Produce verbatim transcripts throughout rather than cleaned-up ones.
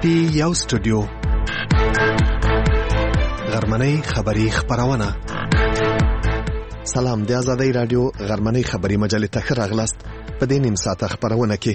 پی یو سټوډیو غرمنۍ خبری خبرونه. سلام، د آزادۍ رادیو غرمنۍ خبری مجلې ته ښه راغلاست. په دې نیم ساعته خبرونه کې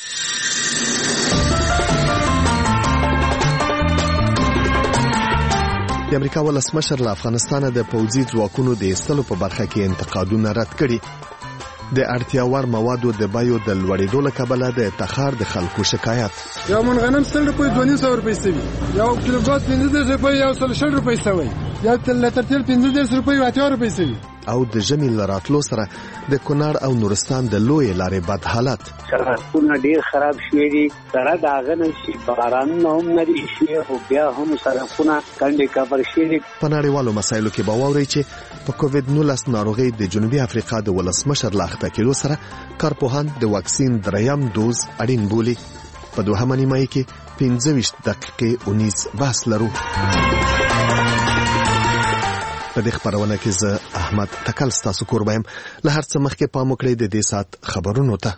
د امریکا ولسمشر له افغانستان د پوځي ځواکونو د ایستلو په برخه کې انتقادونه رد کړي. د اړتیا وړ موادو د بیو د لوړېدو له کبله د تخار د خلکو شکایت. یو من غنم سل روپۍ دوه نیم سوه روپۍ سوي، یو کیلو ګاز پنځه دېرش روپۍ یو سل شل روپۍ سوی، یو لیټر تیل پنځه دېرش روپۍ اتیا روپۍ سوي. او د ژمي له راتلو سره د کونړ او نورستان د لویې لارې بد حالت. سړکونه ډېر خراب شوي دي، سره د هغه نه چې بارانونه هم نه دي شوي خو بیا هم سړکونه کنډې کبر شوي دي. په نړیوالو مسایلو کې به واورئ چې په کووډ نولس ناروغۍ د جنوبي افریقا د ولسمشر له اخته کېدو سره کارپوهان د واکسین دریم دوز اړین بولي. په دوهمه نیمایي کې پنځه ویشت دقیقې اونیز بحث لرو. په دې خبرونه کې زه احمد تکل ستاسو کوربه یم. له هر څه مخکې پام وکړئ د دې سات خبرونو ته.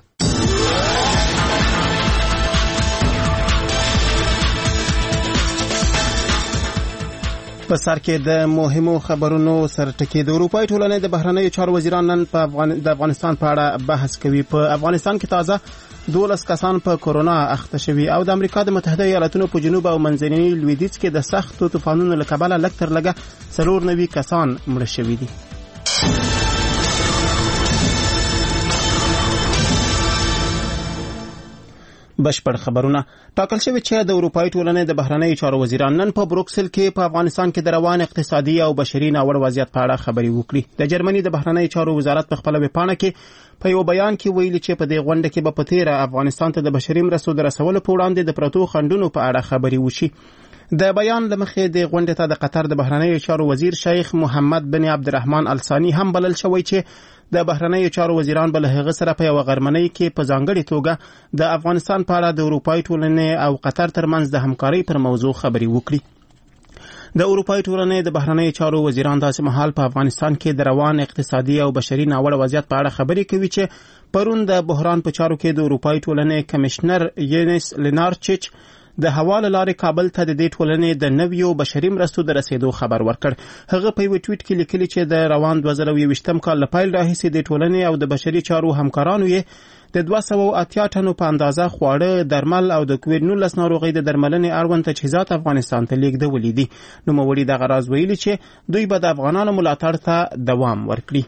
په سر کې د مهمو خبرونو سره ټکی. د اروپای ټولنې د بهرنیو چارو وزیران نن په افغان د افغانستان په اړه بحث کوي. په افغانستان کې تازه دولس کسان په کورونا اخته شوي او د امریکا د متحده ایالاتونو په جنوب او منځني لویدیځ کې د سختو طوفانونو له کبله لږ تر لږه څلور نوي کسان مړه شوي دي. بشپړ خبرونه. ټاکل شوی چې د اروپای ټولنې د بهرنیو چارو وزیران نن په بروکسل کې په افغانستان کې د روان اقتصادي او بشري ناوړ وضعیت په اړه خبرې وکړي. د جرمني د بهرنیو چارو وزارت په خپل ویبپاڼه کې په یو بیان کې ویلي چې په دې غونډه کې به په تیره افغانستان ته د بشري مرستو د رسولو په وړاندې د پرتو خنډونو په اړه خبرې وشي. د بیان لمخې د غونډې ته د قطر د بهرنیو چارو وزیر شیخ محمد بن عبدالرحمن الثاني هم بلل شوی چې د بهرنیو چارو وزیران بل هغه سره په یو غرمنۍ کې په ځانګړي توګه د افغانستان په اړه د اروپای ټولنې او قطر ترمنځ د همکارۍ پر موضوع خبرې وکړي. د اروپای ټولنې د بهرنیو چارو وزیران داسې مهال په افغانستان کې د روان اقتصادي او بشري ناوړ وضعیت په اړه خبرې کوي چې پرون د بحران په چارو کې د اروپای ټولنې کمشنر یونس لینارچیچ د حواله لارې کابل ته د دې ټولنې د نویو بشري مرستو د رسیدو خبر ورکړ. هغه په یو ټویټ کې لیکلي چې د روان دوه زره یوویشتم کال له پیل راهیسې د ټولنې او د بشري چارو همکارانو یې د دوه سوه اتیا ټنو په اندازه خواړه، درمل او د کووډ نولس ناروغۍ د درملنې اړوند تجهیزات افغانستان ته لیږدولي دي. نوموړي دغه راز ویلي چې دوی به د افغانانو ملاتړ ته دوام ورکړي.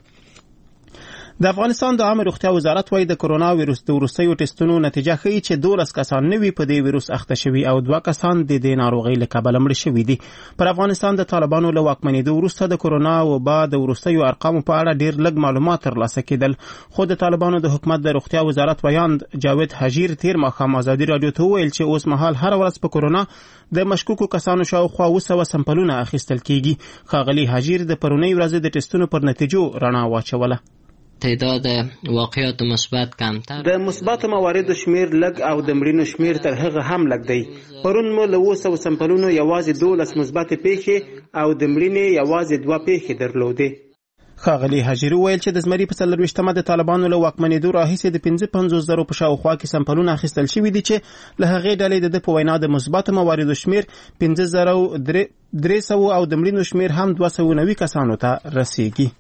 د افغانستان د عامه روغتیا وزارت وايي د کرونا ویروس د وروستیو ټیسټونو نتیجه ښیي چې دولس کسان نوي په دې ویروس اخته شوي او دوه کسان د دې ناروغۍ له کبله مړه شوي دي. پر افغانستان د طالبانو له واکمنېدو وروسته د کرونا وبا د وروستیو ارقامو په اړه ډېر لږ معلومات ترلاسه کېدل، خو د طالبانو د حکومت د روغتیا وزارت ویاند جاوید حجیر تیر ماښام ازادي راډیو ته وویل چې اوس مهال هر ورځ په کرونا د مشکوکو کسانو شاوخوا اوه سوه سمپلونه اخیستل کېږي. ښاغلي حجیر د پرونۍ ورځې د ټیسټونو پر نتیجو رڼا واچوله. تعداد واقعات مثبت کمتر، د مثبت مواردو شمیر لږ او د مړینو شمیر تر هغه هم لږ دی. پرون مو له اوه سوه سمپلونو یوازې دولس مثبت پیښې او د مړینې یوازې دوه پیښې درلودې. ښاغلي حجیر وویل چې د زمري په څلرویشتمه د طالبانو له واکمنېدو راهیسې د پنځه پنځوس زرو په شاوخوا کې سمپلونه اخیستل شوي دي چې له هغې ډلې د ده په وینا د مثبتو مواردو شمیر پنځه زره درې سوه او د مړینو شمیر هم دوه سوه نوي کسانو ته رسیږي.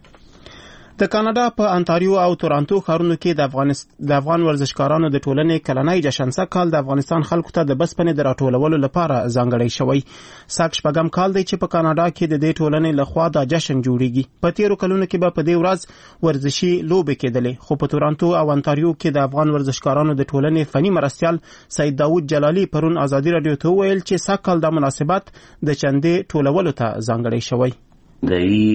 د کاناډا په انټاریو او تورانتو ښارونو کې د افغانستان د افغان ورزشکارانو د ټولنې کلنۍ جشن سږ کال د افغانستان خلکو ته د بسپنې د راټولولو لپاره ځانګړی شوی. سږ شپږم کال دی چې په کاناډا کې د دې ټولنې لخوا دا جشن جوړیږي. په تیرو کلونو کې به په دې ورځ ورزشي لوبې کېدلې، خو په تورانتو او انټاریو کې د افغان ورزشکارانو د ټولنې فني مرستیال سید داود جلالي پرون ازادي راډیو ته وویل چې سږ کال دا مناسبت د چندې ټولولو ته ځانګړی شوی. د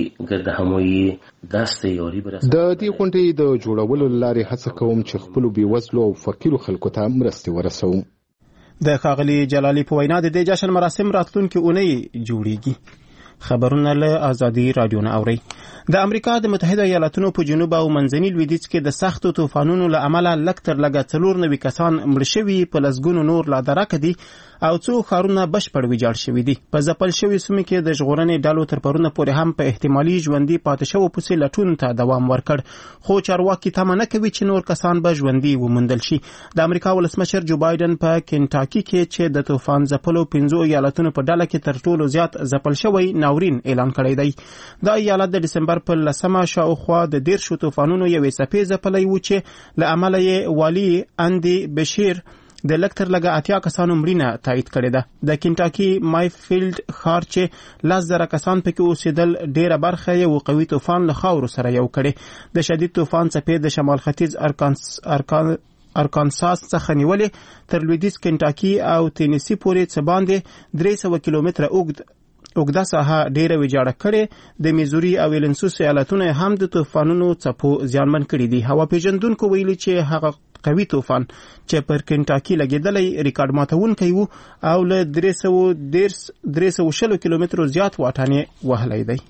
دې غونډې د جوړولو لارې هڅه کوم چې خپل بیوزلو او فقیرو خلکو ته مرستې ورسوم. د ښاغلي جلالي په وینا د دې جشن مراسم راتلونکې اونۍ جوړیږي. خبرونه له ازادي رادیو نه اوري. د امریکا د متحده ایالاتونو په جنوب او منځني لویدیځ کې د سختو طوفانونو له امله لږ تر لږه څلور نوي کسان مړه شوي، په لسګونو نور لا درکه دي او څو ښارونه بشپړ ویجاړ شوي دي. په ځپل شوي سیمو کې د ژغورنې ډلو تر پرونه پورې هم په احتمالي ژوندي پاتې شوو پسې لټون ته دوام ورکړ، خو چارواکي تمه نه کوي چې نور کسان به ژوندي وموندل شي. د امریکا ولسمشر جو بایدن په کنټاکي کې چې د طوفان ځپلو پنځو ایالتونو په ډله کې تر ټولو زیات ځپل شوی ناورین اعلان کړی دی. دا ایالت د ډسمبر په لسمه شاوخوا د دیرشو طوفانونو یوې څپې ځپلی و چې له امله یې والي اندي بشیر د لږ تر لږه اتیا کسانو مړینه تایید کړې ده. د کنټاکي مایفیلډ ښار چې لس زره کسان پکې اوسېدل، ډېره برخه یې قوي طوفان له خاورو سره یو کړې. د شدید طوفان څپې د شمال ختیځ ارکانس ارکان ارکانساس څخه نیولې تر لویدیځ کنټاکي او تینیسي پورې څه باندې درې سوه کیلومتره اوږد اوږده ساحه ډېره ویجاړه کړې. د میزوري او ویلنسوس ایالتونه هم د طوفانونو څپو زیانمن کړي دي. هوا پیژندونکو ویلي چې هغه قوي طوفان چې پر کنټاکي لګېدلی ریکارډ ماتونکی و او له درې سوه شلو کیلومترو زیات واټن یې وهلی دی.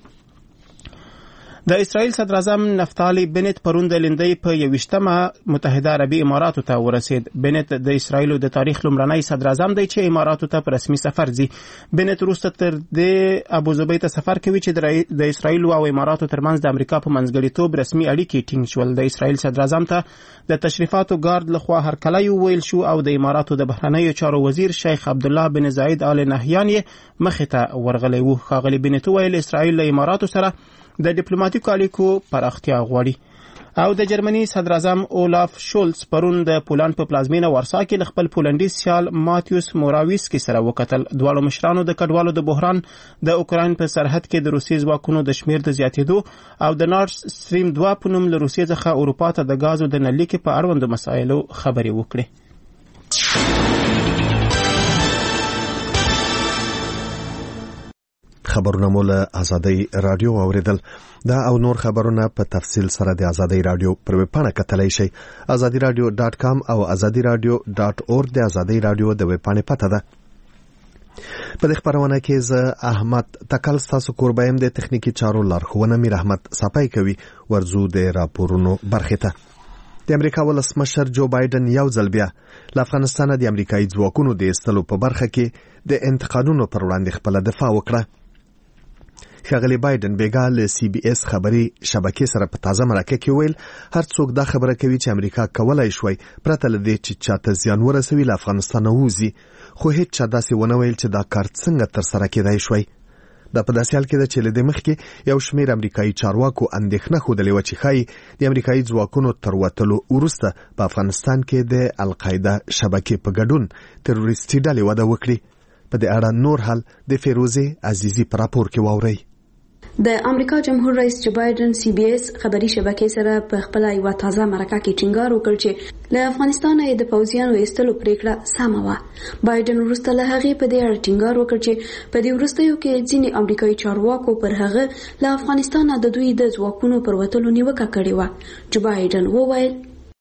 د اسرائیل صدر اعظم نفتالي بنت پرون د لندۍ په یویشتمه متحده عربي اماراتو ته ورسید. بنت د اسرائیلو د تاریخ لومړنی صدر اعظم دی چې اماراتو ته په رسمي سفر ځي. بنت وروسته تر دې ابوظبي ته سفر کوي چې د اسرائیلو او اماراتو ترمنځ د امریکا په منځګړیتوب رسمي اړیکې ټینګ شول. د اسرائیل صدر اعظم ته د تشریفاتو ګارد لخوا هرکلی وویل شو او د اماراتو د بهرنیو چارو وزیر شیخ عبدالله بن زاید آل نهیان یې مخې ته ورغلی و. ښاغلي بنت وویل اسرائیل له اماراتو سره د ډیپلوماټیکو اړیکو پراختیا غواړي. او د جرمني صدر اعظم اولاف شولز پرون د پولند په پلازمینه وارسا کې له خپل پولنډي سیال ماتیوس موراویسکي سره وکتل. دواړو مشرانو د کډوالو د بحران، د اوکراین په سرحد کې د روسي ځواکونو د شمیر د زیاتېدو او د نارد سټریم دوه په نوم له روسیې څخه اروپا ته د ګازو د نلیکې په اړوندو مسایلو خبرې وکړې. خبرونه مو له ازادي رادیو اوریدل. دا او نور خبرونه په تفصیل سره د ازادي رادیو پر ویب پاڼه کتلای شئ. ازادي رادیو ډاټ کام او ازادي رادیو ډاټ اورګ د ازادي رادیو د ویب پاڼې پته ده. په دې خبرونه کې زه احمد تکل ستاسو کوربایم د تخنیکی چارو لارښوونه میر احمد صفای کوي. ورزو د راپورونو برخه ته. د امریکا ولسمشر جو بایدن یو ځل بیا له افغانستان د امریکایي ځواکونو د ایستلو په برخه کې د انتقادونو پر وړاندې خپل دفاع وکړه. ښاغلی بایدن بیګا له سی بي اس خبري شبکې سره په تازه مرکه کې ویل هر څوک دا خبره کوي چې امریکا کولای شوی پرته له دې چې چاته زیان ورسوي له افغانستان ووځي، خو هیڅ چا داسې ونه ویل چې دا کار څنګه ترسره کېدای شوی. دا په داسې حال کې ده چې له دې مخکې یو شمېر امریکایي چارواکو اندېښنه ښودلې وه چې ښایي د امریکایي ځواکونو تر وتلو وروسته په افغانستان کې د القاعده شبکې په ګډون تروریستي ډلې وده وکړي. په دې اړه نور حال د فیروزې عزیزي په راپور کې واورئ. د امریکا جمهور رئیس جو بایدن سی بي اس خبري شبکې سره په خپل یو تازه مرکه کې ټینګار وکړ چې له افغانستان د پوځیانو ایستلو پریکړه سمه وه. بایدن وروسته له هغې په دې اړه ټینګار وکړ چې په دې وروستیو کې ځینې امریکایي چارواکو پر هغه له افغانستان د دوی د ځواکونو پر وتلو نیوکه کړې وه. جو بایدن وویل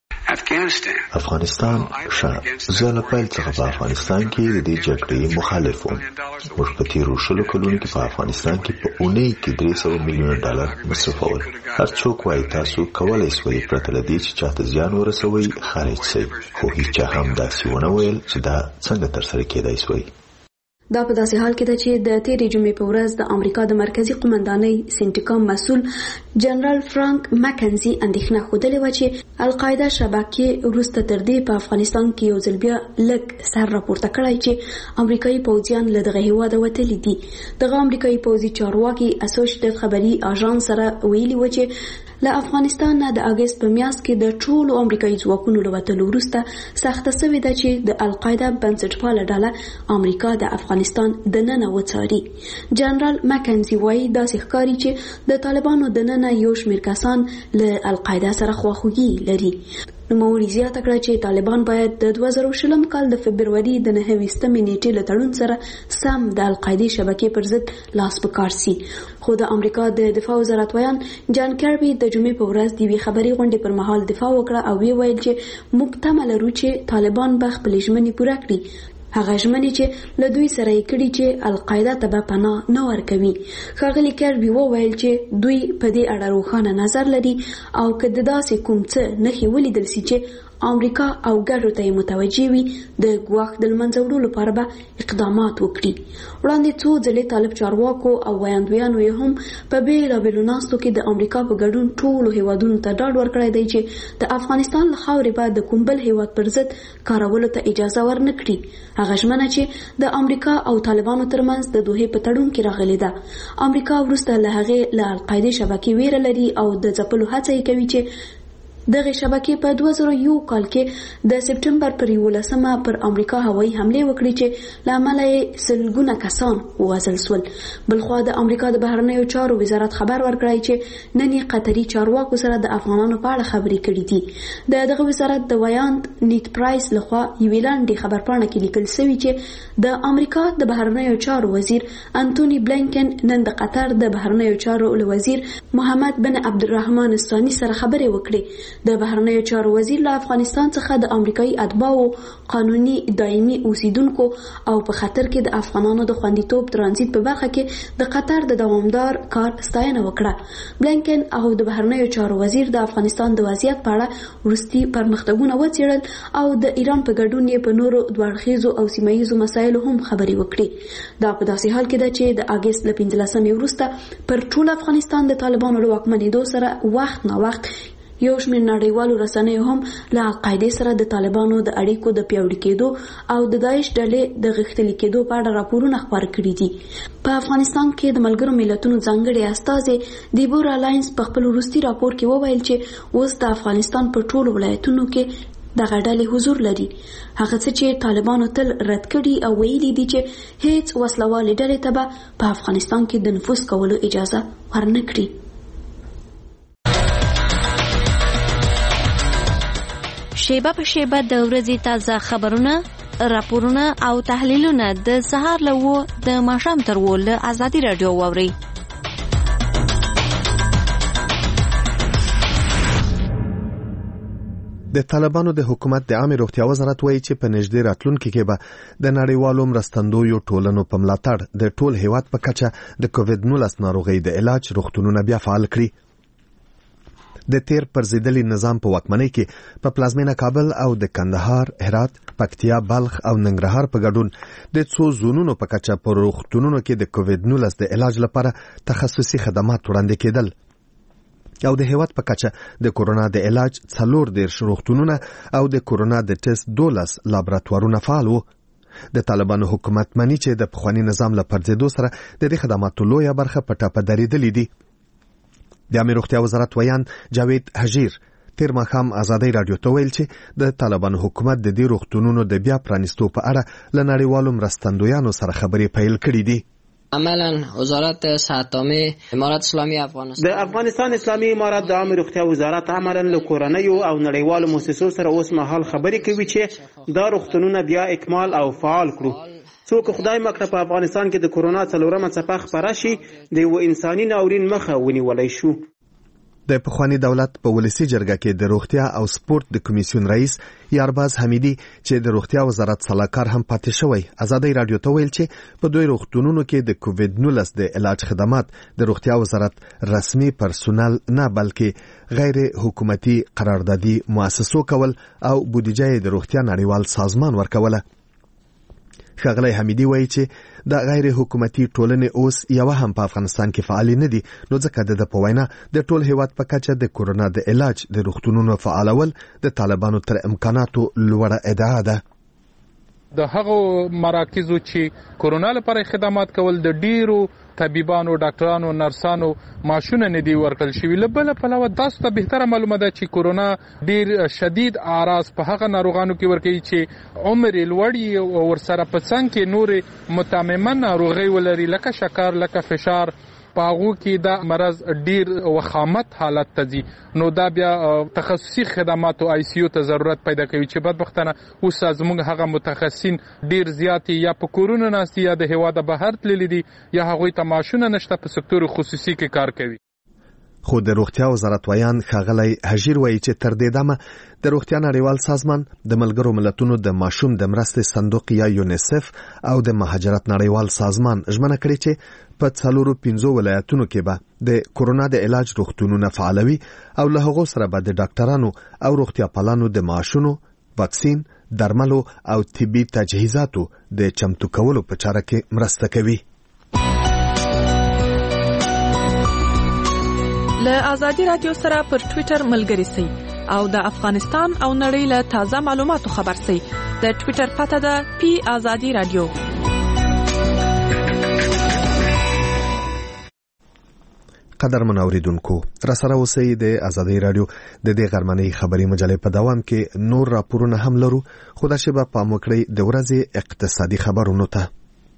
افغانستان ښه، زه له پیل څخه په افغانستان کې د دې جګړې مخالف وم. موږ په تیرو شلو کلونو کې په افغانستان کې په اونۍ کې درې سوه میلیونه ډالر مصرفول. هر څوک وایي تاسو کولی شئ پرته له دې چې چاته زیان ورسوئ خارج شئ، خو هیچا هم داسې ونه ویل چې دا څنګه ترسره کېدای شوی. دا په داسې حال کې ده چې د تیرې جمعې په ورځ د امریکا د مرکزی قومندانۍ سنټیکام مسؤل جنرال فرانک مکنزي اندېښنه ښودلې وه چې القاعده شبکې وروسته تر دې په افغانستان کې یو ځل بیا لږ سر راپورته کړی چې امریکایي پوځیان له دغه هېواده وتلي دي. دغه امریکایي پوځي چارواکي اسوسییټډ خبري اژانس سره ویلي و چې له افغانستان نه د اګست په میاشت کې د ټولو امریکایي ځواکونو له وتلو وروسته سخته سوې ده چې د القاعده بنسټپاله ډله امریکا د افغانستان دننه وڅاري. جنرال مکنزي وایي داسې ښکاري چې د طالبانو دننه یو شمېر کسان له القاعده سره خواخوږي لري. نوموړي زیاته کړه چې طالبان باید د دوه زره شلم کال د فبروري د نهه ویشتمې نیټې له تړون سره سم د القاعدې شبکې پر ضد لاس په کار سي. خو د امریکا د دفاع وزارت ویان جان کیربي د جمعې په ورځ د یوې خبري غونډې پر مهال دفاع وکړه او ویل چې موږ تمه لرو چې طالبان به خپلې ژمنې پوره کړي. هغه ژمنې چې له دوی سره یې کړي چې القاعده ته به پناه نه ورکوي. ښاغلي کربي وویل چې دوی په دې اړه روښانه نظر لري او که د داسې کوم څه نښې ولیدل سي چې امریکا او ګټو ته متوجه وي د ګواښ د لمنځه وړلو لپاره به اقدامات وکړي. وړاندې څو ځلې طالب چارواکو او ویاندویانو یې هم په بېلابېلو ناستو کې د امریکا په ګډون ټولو هیوادونو ته ډاډ ورکړی دی چې د افغانستان له خاورې به د کوم بل هیواد پر ضد کارولو ته اجازه ورنه کړي. هغه ژمنه چې د امریکا او طالبانو ترمنځ د دوحې په تړون کې راغلې ده. امریکا وروسته له هغې له القاعدې شبکې ویره لري او د ځپلو هڅه یې کوي چې دغه شبکې په دوه زره یو کال کې د سپټمبر پر یولسمه پر امریکا هوایي حمله وکړي چې له امله یې سلګونه کسان ووژل شول. بلخوا د امریکا د بهرنیو چارو وزارت خبر ورکړی چې نن یې قطري چارواکو سره د افغانانو په اړه خبرې کړې دي. د دغه وزارت د ویاند نیت پرایس لخوا یوې لاندې خبرپاڼه کې لیکل شوي چې د امریکا د بهرنیو چارو وزیر انټونی بلینکن نن د قطر د بهرنیو چارو وزیر محمد بن عبدالرحمن الثاني سره خبرې وکړې. د بهرنیو چارو وزیر له افغانستان څخه د امریکایي اتباعو قانوني دایمي اوسیدونکو او په خطر کې د افغانانو د خوندیتوب ترانزیت په برخه کې د قطر د دوامدار کار ستاینه وکړه. بلینکن او د بهرنیو چارو وزیر د افغانستان د وضعیت په اړه وروستي پرمختګونه وڅېړل او د ایران په ګډون یې په نورو دوړخیزو او سیمهییزو مسایلو هم خبرې وکړي. دا په داسې حال کې ده چې د اګست له پنځلسمې وروسته پر ټول افغانستان د طالبانو له واکمنېدو سره وخت نه وخت یو شمېر نړیوالو رسنیو هم له القاعدې سره د طالبانو د اړیکو د پیاوړي کېدو او د داعش ډلې د غښتلي کېدو په اړه راپورونه خپاره کړي دي. په افغانستان کې د ملګرو ملتونو ځانګړي استازي دیبورا لاینز په خپل وروستي راپور کې وویل چې اوس د افغانستان په ټولو ولایتونو کې دغه ډلې حضور لري. هغه څه چې طالبانو تل رد کړي او ویلي دي چې هیڅ وسلوالې ډلې ته به په افغانستان کې د نفوذ کولو اجازه ورنه کړي. شیبه په شیبه د ورځې تازه خبرونه، راپورونه او تحلیلونه د سهار له وو د ماښام تر وو له ازادي رادیو واوري. د طالبانو د حکومت د عامه روغتیا وزارت وایي چې په نږدې راتلونکي کې به د نړیوالو مرستندویو ټولنو په ملاتړ د ټول هیواد په کچه د کووډ نولس ناروغۍ د علاج روغتونونه بیا فعال کړي. د تیر پرزیدلی نظام په واکمنۍ کې په پلازمینه کابل او د کندهار، هرات، پکتیا، بلخ او ننګرهار په ګډون د څو زونونو په کچه په روغتونونو کې د کووډ نولس د علاج لپاره تخصصي خدمات وړاندې کېدل او د هیواد په کچه د کورونا د علاج څلور دیرش روغتونونه او د کورونا د ټیسټ دولس لابراتوارونه فعال وو. د طالبانو حکومت مني چې د پخواني نظام له پرځېدو سره د دې خدماتو لویه برخه په ټاپه درېدلې دي. د عامه روغتیا وزارت ویان جاوید حجیر تیر ماښام ازادي رادیو ته ویل چې د طالبانو حکومت د دې روغتونونو د بیا پرانیستو په اړه له نړیوالو مرستندویانو سره خبرې پیل کړې دي. عملا وزارت صحت عامه امارات اسلامي افغانستان د افغانستان اسلامي امارات د عامه روغتیا وزارت عملا له کورنیو او نړیوالو مؤسسو سره اوس مهال خبرې کوي چې دا روغتونونه بیا اکمال او فعال کړو. څوک خدای مکړه په افغانستان کې د کورونا څلورمه څپه خپره شي د یو انساني ناورین مخه ونیولای شو. د پخوانی دولت په ولسی جرګه کې د روغتیا او سپورت د کمیسیون رئیس یارباز حمیدی چې د روغتیا وزارت صلاحکار هم پاتې شوی ازادي رادیو ته ویل چې په دوی روغتونونو کې د کووډ نولس د علاج خدمات د روغتیا وزارت رسمي پرسونل نه بلکې غیر حکومتي قراردادي مؤسسو کول او بودیجه د روغتیا نړیوال سازمان ورکوله. ښاغلی حمیدی وایي چې د غیر حکومتي ټولنې اوس یو هم په افغانستان کې فعال نه دي، نو ځکه د په وینا د ټول هیواد په کچه د کورونا د علاج د روغتونونو فعالول د طالبانو تر امکاناتو لوړه ادعا ده. د هغو مراکزو چې کورونا لپاره خدمات کول د ډیرو طبيبانو، ډاکټرانو، نرسانو معاشونه نه دی ورکړل شوی. لبل په علاوه تاسو ته بهتره معلومه ده چې کورونا ډیر شدید اعراض په هغه ناروغانو کې ورکوي چې عمر لوړی او ورسره په څنګ کې نور متممه ناروغي ولري لکه شکر، لکه فشار. پاغو کې دا مرض ډیر وخامت حالت ته ځي، نو دا بیا تخصصي خدمات او آی سی یو ته ضرورت پیدا کوي چې بدبختانه اوس زموږ هغه متخصصین ډیر زیات یا په کورونا ناستي یا د هوا د بهر تللی دي یا هغوی ته معاشونه نشته په سکتور خصوصي کې کار کوي. خو د روغتیا وزارت ویان ښاغلی حجیر وایي چې تر دې دمه د روغتیا نړیوال سازمان د ملګرو ملتونو د ماشوم د مرستې صندوق یا یونیسف او د مهاجرت نړیوال سازمان ژمنه کړې چې په څلورو پنځو ولایتونو کې به د کورونا د علاج روغتونونه فعالوي او له هغو سره به د ډاکټرانو او روغتیا پالانو د معاشونو، واکسین، درملو او طبي تجهیزاتو د چمتو کولو په چاره کې مرسته کوي. له آزادي رادیو سره پر ټوئیټر ملګري سئ او د افغانستان او نړۍ له تازه معلوماتو خبر سئ. د ټوئیټر پته ده پی آزادي رادیو. قدرمن اوریدونکو، را سره اوسئ د آزادي رادیو د دې غرمنۍ خبري مجلې په دوام کې نور راپورونه هم لرو، خو دا شی به پام وکړئ د ورځې اقتصادي خبرونو ته.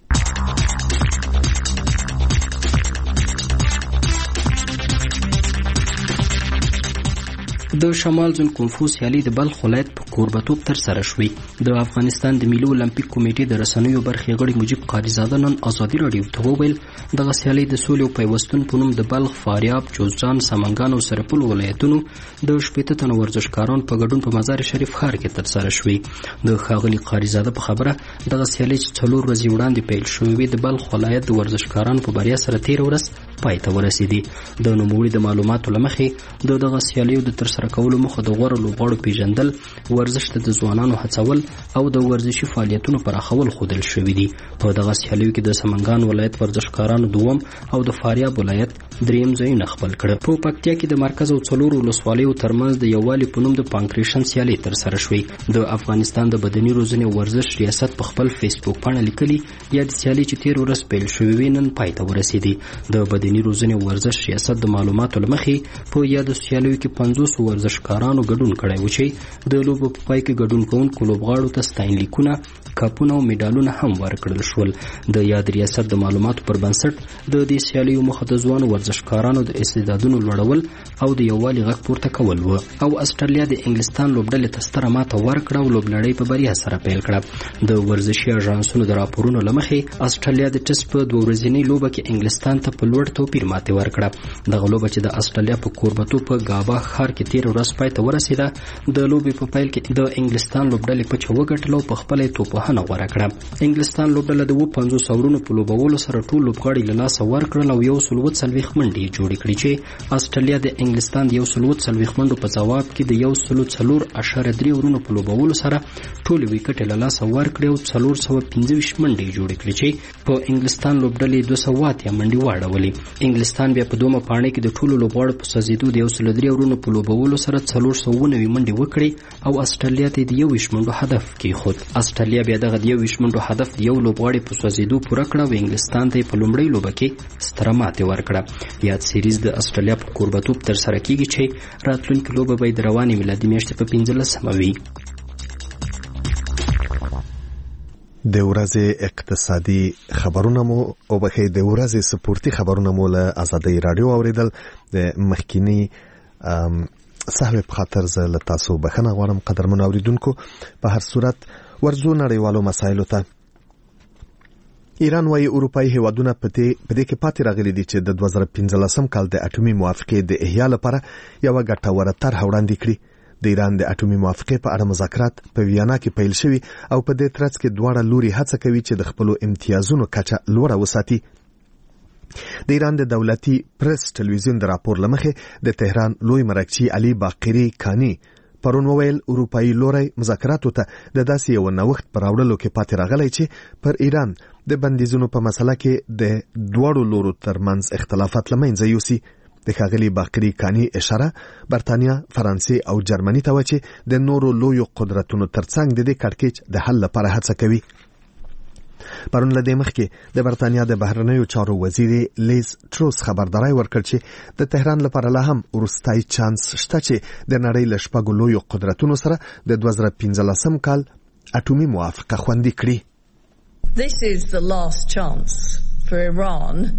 د شمال زون کنفو سیالي د بلخ ولایت په کوربتوب تر سره شوې. د افغانستان د ملي اولمپیک کمیټې د رسنیو برخې غړي مجيب قاریزاده نن آزادي رادیو ته وویل دغه سیالي د سولې او پیوستون په نوم د بلخ، فاریاب، جوزجان، سمنګان او سرپل ولایتونو د شپږ تنو ورزشکاران په ګډون په مزار شریف ښار کې تر سره شوې. د ښاغلي قاریزاده په خبره دغه سیالي چې څلور ورځې وړاندې پیل شوې د بلخ ولایت د ورزشکارانو په بریا سره تیر ورځ پای ته ورسېدې. د نوموړي د معلوماتو له مخې د دغه سیالیو د تر سره کولو موخه د غوړو لوبغاړو پیژندل، ورزش ته د ځوانانو هڅول او د ورزشي فعالیتونو پراخول ښودل شوي دي. په دغه سیالیو کې د سمنګان ولایت ورزشکارانو دوم او د فاریاب ولایت دریم ځایونه خپل کړه. په پکتیا کې د مرکز او څلورو ولسوالیو ترمنځ د یووالي په نوم د پانکریشن سیالي تر سره شوې. د افغانستان د بدني روزنې او ورزش ریاست په خپل فیسبوک باندې لیکلي یا د سیالي چې تیر ورځ پیل شوې وي نن پای ته ورسېدې. د بدني روزنې او ورزش ریاست د معلوماتو له مخې په یاد سیالیو کې پنځوس ورزشکارانو ګډون کړی و چې د لوبو په پای کې ګډون کوونکو لوبغاړو ته ستاینلیکونه، کاپونه او میډالونه هم ورکړل شول. د یاد ریاست د معلوماتو پر بنسټ د دې سیالیو موخه د ځوانو ورزشکارانو د استعدادونو لوړول او د یووالي غږ پورته کول و. او استرالیا د انګلستان لوبډلې ته ستره ماته ورکړه او لوبلړۍ په بریا سره پیل کړه. د ورزشي اژانسونو د راپورونو له مخې استرالیا د ټسټ په دوه ورځنۍ لوبه کې انګلستان ته په لوړ توپیر ماتې ورکړه. دغه لوبه چې د استرالیا په کوربتوب په ګابا ښار کې تیر ورځ پای ته ورسېده، د لوبې په پیل کې د انګلستان لوبډلې په چا وګټله او په خپله یې توپوهنه غوره کړه. انګلستان لوبډله د اوه پنځوس اورونو په لوبولو سره ټول لوبغاړي له لاسه ورکړل او یو سل اووه څلوېښت منډې یې جوړې کړې چې استرالیا د انګلستان د یو سل اووه څلوېښت منډو په ځواب کې د یو سل څلور اعشاریه درې اورونو په لوبولو سره ټولې ویکټې له لاسه ورکړې او څلور سوه پنځه ویشت منډې یې جوړې کړې چې په انګلستان لوبډلې دوه سوه اتیا منډې واړولې. انګلستان بیا په دومره پاڼې کې د ټولو لوبغاړو په سوځېدو د یو سل درې اورونو په لوبولو سره څلور سوه اووه نوي منډې وکړې او استرالیا ته د یو ویشت منډو هدف کېښود. استرالیا بیا دغه د یو ویشت منډو هدف د یو لوبغاړي په سوځېدو پوره کړه او انګلستان ته یې په لومړۍ لوبه کې ستره ماتې ورکړه. یاد سیریز د استرالیا په کوربتوب ترسره کیږي چې راتلونکې لوبه به د روانې میلادي میاشتې په پنځلسمه وي. د ورځې اقتصادي خبرونه مو او بخې د ورځې سپورتي خبرونه مو له آزادۍ رادیو اوریدل. د مخکینی صحوی په خاطر زه له تاسو بخښنه غواړم قدرمن اوریدونکو. په هر صورت ورځو نړیوالو مسایلو ته. ایران وايي اروپایي هیوادونه په دې کې پاتې راغلي دي چې د دوه زره پنځلسم کال د اټومي موافقې د احیا لپاره یوه ګټوره طرحه وړاندې کړي. د ایران د اټومي موافقې په اړه مذاکرات په ویانا کې پیل شوي او په دې ترڅ کې دواړه لوري هڅه کوي چې د خپلو امتیازونو کچه لوړه وساتي. د ایران د دولتي پریس ټلویزیون د راپور له مخې د تهران لوی مرکچي علي باقری کانی پرون وویل اروپایي لوري مذاکراتو ته د داسې یو نوښت پر راوړلو کې پاتې راغلی چې پر ایران د بندیزونو په مسله کې د دواړو لورو ترمنځ اختلافات له منځه یوسي. د ښاغلي باقری کانی اشاره برتانیا، فرانسې او جرمني ته و چې د نورو لویو قدرتونو ترڅنګ د دې کړکېچ د حل لپاره هڅه کوي. پرون له دې مخکې د برتانیا د بهرنیو چارو وزیر لیز ټروس خبرداری ورکړ چې د تهران لپاره لا هم وروستی چانس شته چې د نړۍ له شپږو لویو قدرتونو سره د دوه زره پنځلسم کال اټومي موافقه خوندي کړي. This is the last chance for Iran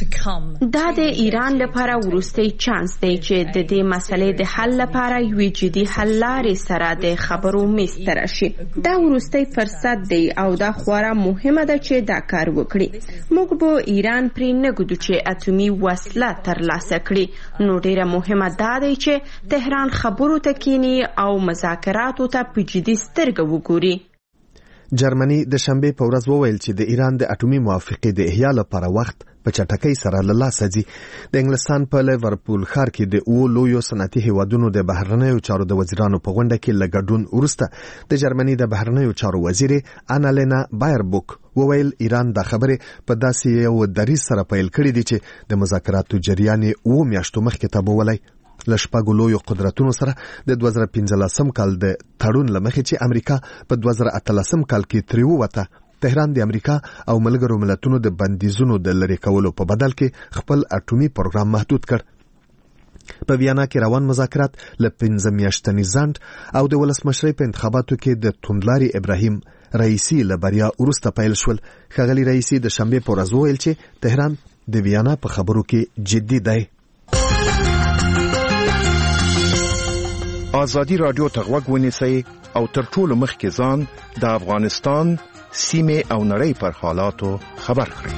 دا د ایران لپاره وروستی چانس دی چې د دې مسلې د حل لپاره یوې جدي حل لارې سره د خبرو میز ته راشي. دا وروستی فرصت دی او دا خورا مهمه ده چې دا کار وکړي. موږ به ایران پرې نه ږدو چې اټومي وسله ترلاسه کړي. نو ډیره مهمه دا دی چې تهران خبرو ته کینی او مذاکراتو ته په جدي سترګه وګوري. جرمني د شنبه په ورځ وویل چې د ایران د اټومي موافقې د احیا لپاره وخت په چټکۍ سره له لاسه ځي. د انګلستان په لیورپول ښار کې د اوو لویو صنعتي هیوادونو د بهرنیو چارو د وزیرانو په غونډه کې له ګډون وروسته د جرمني د بهرنیو چارو وزیر انالینا بایربوک وویل ایران د خبرې په داسې یو دریځ سره پیل کړی دی چې د مذاکراتو جریان اوو میاشتو مخکې تبولی. له شپږو لویو قدرتونو سره د دوه زره پنځلسم کال د تړون له مخې چې امریکا په دوه زره اتلسم کال کې ترې ووته، تهران د امریکا او ملګرو ملتونو د بندیزونو د لرې کولو په بدل کې خپل اټومي پروګرام محدود کړ. په ویانا کې روان مذاکرات له پنځه میاشتني ځنډ او د ولسمشرۍ په انتخاباتو کې د توندلاري ابراهیم رئیسی له بریا وروسته پیل شول. ښاغلي رئیسی د شنبې په ورځ وویل چې تهران د ویانا په خبرو کې جدي دی. آزادی رادیو ته غوږ ونیسئ او تر ټولو مخکې ځان د افغانستان سیمې او نړۍ پر حالاتو خبر کړئ.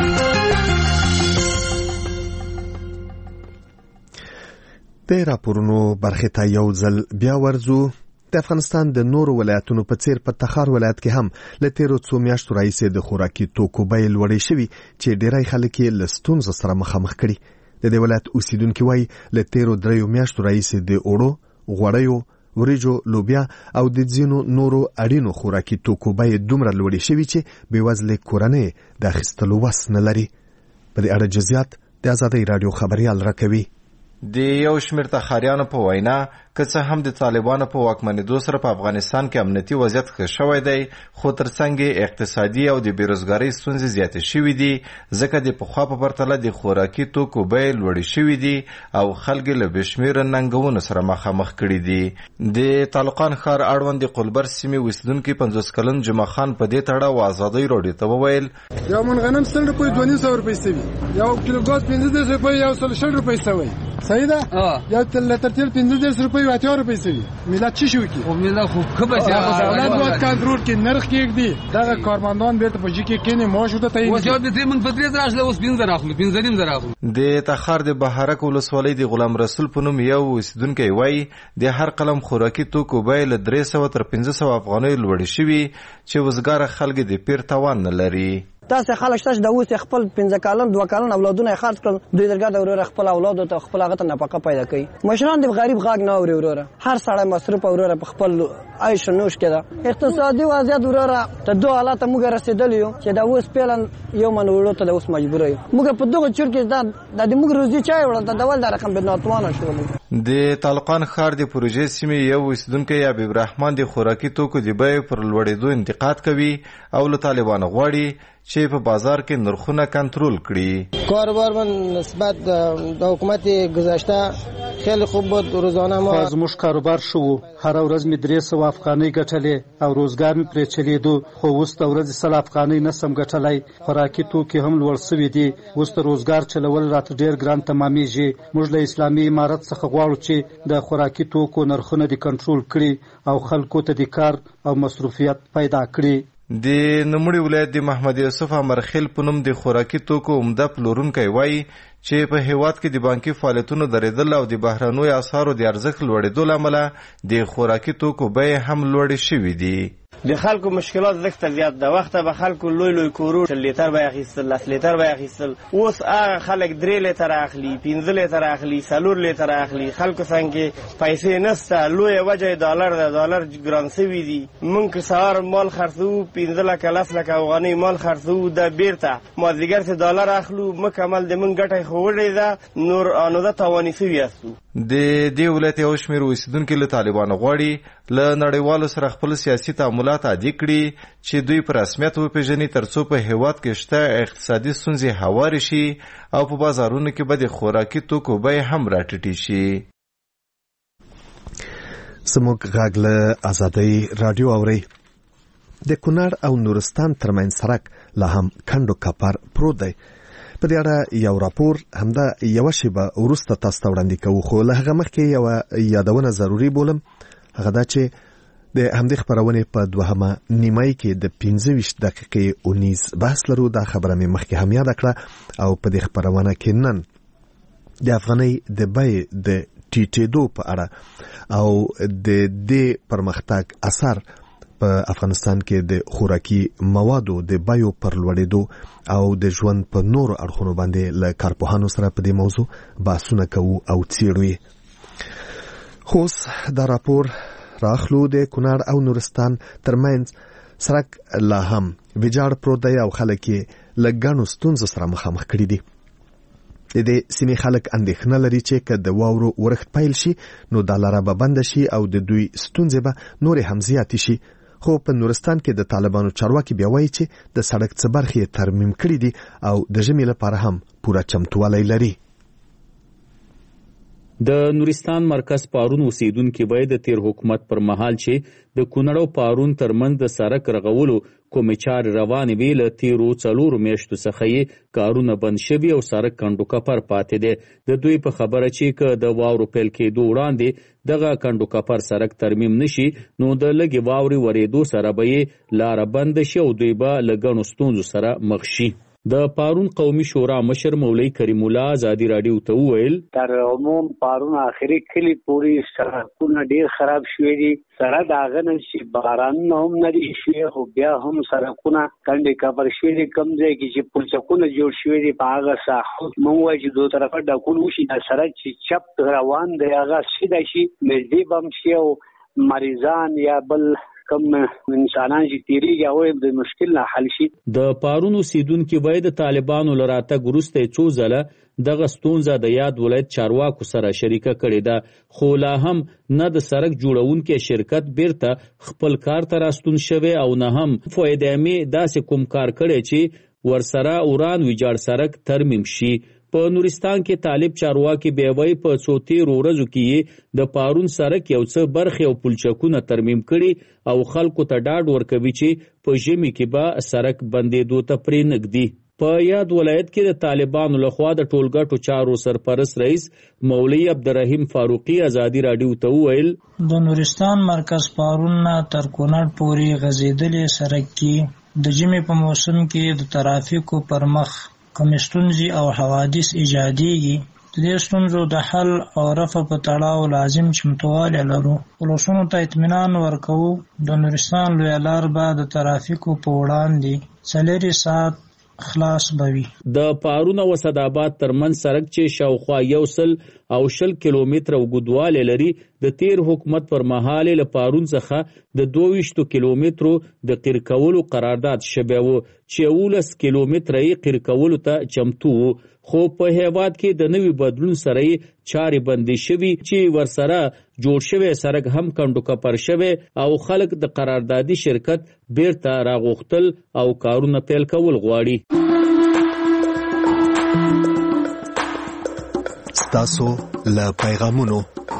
د راپورونو برخې ته یو ځل بیا ورځو. د افغانستان د نورو ولایتونو په څیر په تخار ولایت کې هم له تیرو څو میاشتو راهیسې د خوراکي توکو بیې لوړې شوي چې ډیری خلک یې له ستونزو سره مخامخ کړي. د دې ولایت اوسیدونکي وایي له تیرو دریو میاشتو راهیسې د اوړو، غوړیو، وریجو، لوبیا او د ځینو نورو اړینو خوراکي توکو بیې دومره لوړې شوي چې بېوزلې کورنۍ د اخیستلو وس نه لري. په دې اړه جزئیات د ازادۍ راډیو خبریال راکوي. د یو شمېر تخاریانو په وینا که څه هم د طالبانو په واکمنېدو سره په افغانستان کې امنیتي وضعیت ښه شوی دی، خو ترڅنګ یې اقتصادي او د بېروزګارۍ ستونزې زیاتې شوي دي، ځکه د پخوا په پرتله د خوراکي توکو بیې لوړې شوي دي او خلک له بې شمېره ننګونو سره مخامخ کړي دي. د تالقان ښار اړوند د قلبر سیمې اوسیدونکي پنځوس کلن جمعه خان په دې تړاو ازادۍ راډیو ته وویل یو من غنم سل روپۍ دوه نیم سوه روپۍ سوي، یو کیلو ګاز پنځه دېرش روپۍ، یو سل شل روپۍ سوی. صحیح ده؟ یو لیتر تیل پنځه دېرش روپۍ و اتیا روپۍ سوي. ملت چی شو کی؟ خو ملت خو کبه چې دولت باید کنټرول کړي، نرخ کېږدي. دغه کارمندان بیرته په جې کې کېني معاش ورته تعیین کړي. اوس یو د من په درې زره اخلي، اوس پنځه زره اخلي، پنځه نیم زره اخلي. د تخار د بهارک ولسوالۍ د غلام رسول په نوم یو اوسیدونکی وایي د هر قلم خوراکي توکو بیې له درې سوه تر پنځه سوه افغانیو لوړې شوي چې وزګاره خلک د پیر توان نه لري. تاسو خلک شته د اوس خپل پنځه کالن دوه کالن اولادونه خرڅ کړل، دوی درګه د ورور خپل اولاد ته خپل هغه ته نفقه پیدا کوي. مشران د غریب غاګ نه اوري، وروره هر سړی مصرف اورره په خپل عيش نوش کړه. اقتصادي وضعیت وروره ته دوه حالات موږ رسیدلی یو چې د اوس پیلن یو من ورو ته د اوس مجبور یو. موږ په دغه چور کې د د موږ روزي چای وړل ته ډول د رقم بدناتوانه شول. د طالقان ښار د پروژې سیمې یو اوسیدونکی حبیب الرحمن د خوراکي توکو د بیې پر لوړېدو انتقاد کوي او له طالبانو غواړي چې په بازار کې نرخونه کنټرول کړي. کاروبار من نسبت د حکومت گذشته خیلی خوب بود. روزانه ما زموږ کاروبار شو، هر ورځ مې درې سوه افغانۍ ګټلې او روزګار مې پرې چلېدو، خو اوس د ورځې سل افغانۍ نسم ګټلی. خوراکي توکي هم لوړ سوي دي، اوس د روزګار چلول راته ډېر ګران تمامېږي. موږ له اسلامي امارت څخه غواړو چې د خوراکي توکو نرخونه دې کنټرول کړي او خلکو ته د کار او مصروفیت پیدا کړي. د نوموړي ولایت د محمد یوسف امرخیل په نوم د خوراکي توکو عمده پلورونکی وایي چې په هیواد کې د بانکي فعالیتونو درېدل او د بهرنیو اسعارو د ارزښت لوړېدو له امله د خوراکي توکو بیې هم لوړې شوي دي. د خلکو مشکلات زښته زیات د وخته به خلکو لوی لوی کورو شل لیتر به اخیستل، لس لیتر به اخیستل. اوس هغه خلک درې لیتر اخلي، پنځه لیتر اخلي، څلور لیتر اخلي. خلکو څنګه پیسې نشته، لوی وجه ډالر د ډالر ګران سوي دي. مونږ سهار مال خرڅو پنځه لکه لس لکه افغانۍ مال خرڅو، د بیرته مازدیګر څه ډالر اخلو، مکمل د مونږ ګټه خو وړې ده، نور انو ده تاواني سوي یاستو. د دې ولایت یو شمېر اوسیدونکي له طالبانو غواړي له نړیوالو سره خپل سیاسي تعاملات عادي کړي چې دوی په رسمیت وپېژني، ترڅو په هیواد کې شته اقتصادي ستونزې هوارې شي او په بازارونو کې به د خوراکي توکو بیې هم راټیټې شي. زموږ غږ له ازادۍ راډیو اورئ. د کونړ او نورستان ترمنځ سړک لا هم کندو کپر پروت دی. په دې اړه یو راپور همدا یو شیبه وروسته تاسو ته وړاندې کوو، خو له هغه مخکې یو یادونه ضروري بولم، هغه دا چې د همدې خبرونې په دوهمه نیمایي کې د پنځه ویشت دقیقې اونیز بحث لرو. دا خبره مې مخکې هم یاد کړه او په دې خبرونه کې نن د افغانۍ د بیې د ټیټېدو په اړه او د دې پرمختګ اثر په افغانستان کې د خوراکي موادو د بیو پر لوړېدو او د ژوند په نورو اړخونو باندې له کارپوهانو سره په دې موضوع بحثونه کوو او څېړو یې. خو دا راپور راخلو د کونړ او نورستان ترمنځ سړک لا هم ویجاړ پروت دی او خلک یې له ګڼو ستونزو سره مخامخ کړي دي. د دې سیمې خلک اندېښنه لري چې که د واورو ورښت پیل شي نو دا لاره به بنده شي او د دوی ستونزې به نورې هم زیاتې شي. خو په نورستان کې د طالبانو چارواکي بیا وایي چې د سړک څه برخې یې ترمیم کړي دي او د ژمي لپاره هم پوره چمتووالی لري. د نورستان مرکز پارون اوسیدونکو باید د تیر حکومت پر مهال چې د کونړ او پارون ترمنځ د سړک رغولو کومې چارې روانې وې، له تیرو څلورو میاشتو څخه یې کارونه بند شوي او سړک کنډو کپر پاتې دی. د دوی په خبره چې که د واورو پیل کېدو وړاندې دغه کنډو کپر سړک ترمیم نشي نو د لږې واورې ورېدو سره به یې لاره بند شي او دوی به له ګڼو ستونزو سره مخ شي. د پارون قومي شورا مشر مولوي کریم الله ازادي راډیو ته وویل تر عموم پارون اخري کلی پوری سړکونه ډیر خراب شوي دي. سره د هغه نه چې بارانونه هم نه دي شوي خو بیا هم سړکونه کنډې کپر شوي دي. کوم ځای کې چې پلچکونه جوړ شوي دي په هغه ساحو موږ وایو چې دوه طرفه ډکول وشي، دا سړک چې چپ روان دی هغه سیده شي، نږدې به هم شي او مریضان یا بل کم انسانان چې تیریږي او د مشکل نه حل شي. د پارون اوسیدونکو باید د طالبانو له راتګ وروسته څو ځله دغه ستونزه د یاد ولایت چارواکو سره شریکه کړې ده، خو لا هم نه د سړک جوړونکي شرکت بیرته خپل کار ته راستون شوی او نه هم فایده‌مې داسې کوم کار کړی چې ورسره وران ویجاړ سړک ترمیم شي. په نورستان کې طالب چارواکي بیوی په څو تیرو ورځو کې د پارون سړک یو څه برخې او پلچکونه ترمیم کړي او خلکو ته ډاډ ورکوي چې په ژمي کې به سړک بندېدو ته پرې نږدي. په یاد ولایت کې د طالبانو لخوا د ټولګټو چارو سرپرست رئیس مولوي عبدالرحیم فاروقي ازادي راډیو ته وویل د نورستان مرکز پارون نه تر کونړ پورې غځېدلې سړک کې د ژمي په موسم کې د ترافیکو پر مخ کوم ستونزې او حوادث ایجادېږي. د دې ستونزو د حل او رفع په تړاو لازم چمتووالی لرو. ولسونو ته اطمینان ورکوو د نورستان لویه لار به د ترافیکو په وړاندې څلېرې ساعت خلاص بوي. د پارون او اسداباد ترمنځ سړک چې شاوخوا یو سل او شل کیلومتره اوږدوالی لري د تیر حکومت پر مهال له پارون څخه د دوه ویشتو کیلومترو د قیر کولو قرارداد شوی و چې یولس کیلومتره یې قیر کولو ته چمتو و، خو په هیواد کې د نوي بدلون سره یې چارې بندې شوي چې ورسره جوړ شوی سړک هم کنډو کپر شوی او خلک د قراردادي شرکت بیرته راغوښتل او کارونه پیل کول غواړي. ستاسو له پیغامونو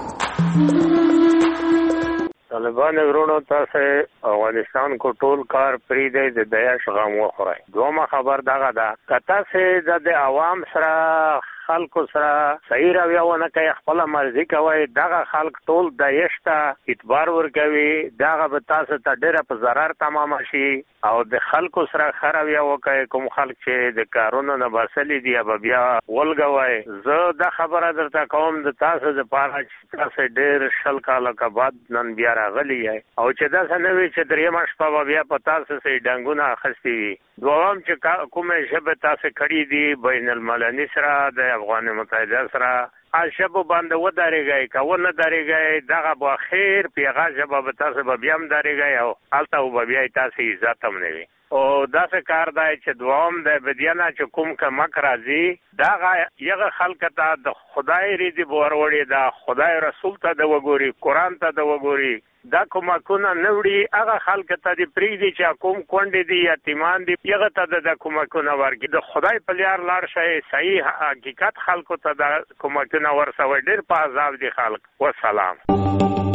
طالبان ورونو تاسو افغانستان کو ټول کار پری دی د دیا شغم وخورای. دومره خبر دغه ده کته سه د عوام سره خلکو سره صحیح رویونه کوي، خپل مرزي کوي، دغه خلک ټول د یشته اعتبار ورکوي، دغه به تاسو ته ډېره په ضرر تمام شي او د خلکو سره خرویه وکړي. کوم خلک چې د کارونو نه باسلي دي به بیا ولګوي. زه د خبره درته کوم د تاسو د پاره چې تاسو ډېر شل کاله کې بعد نن بیا راغلی او چې دا څنګه وي چې درېمه شپه بیا په تاسو سي ډنګونه اخستي وي. دوام چې کومه شبه تاسو کړی دي بین المللي سره د افغان متحده سره اشبو باندې و داريږي کو نه داريږي دغه به خیر پیغه جواب به تاسو به بیا هم داريږي او الته و بیا تاسو عزت هم نه وي او دا څه کار دی چې دوام د بدیانه چې کوم کمک راځي دغه یغه خلک ته د خدای ریدي بوروړي دا خدای رسول ته د وګوري قران ته د وګوري دا کومکونه نوړي هغه خلک ته د پریدي چې کوم کونډې دي یتیمان دي یغه ته د کومکونه ورګي د خدای په لار لار شي صحیح حقیقت خلکو ته د کومکونه ورسوي ډیر په عذاب دي خلک. والسلام.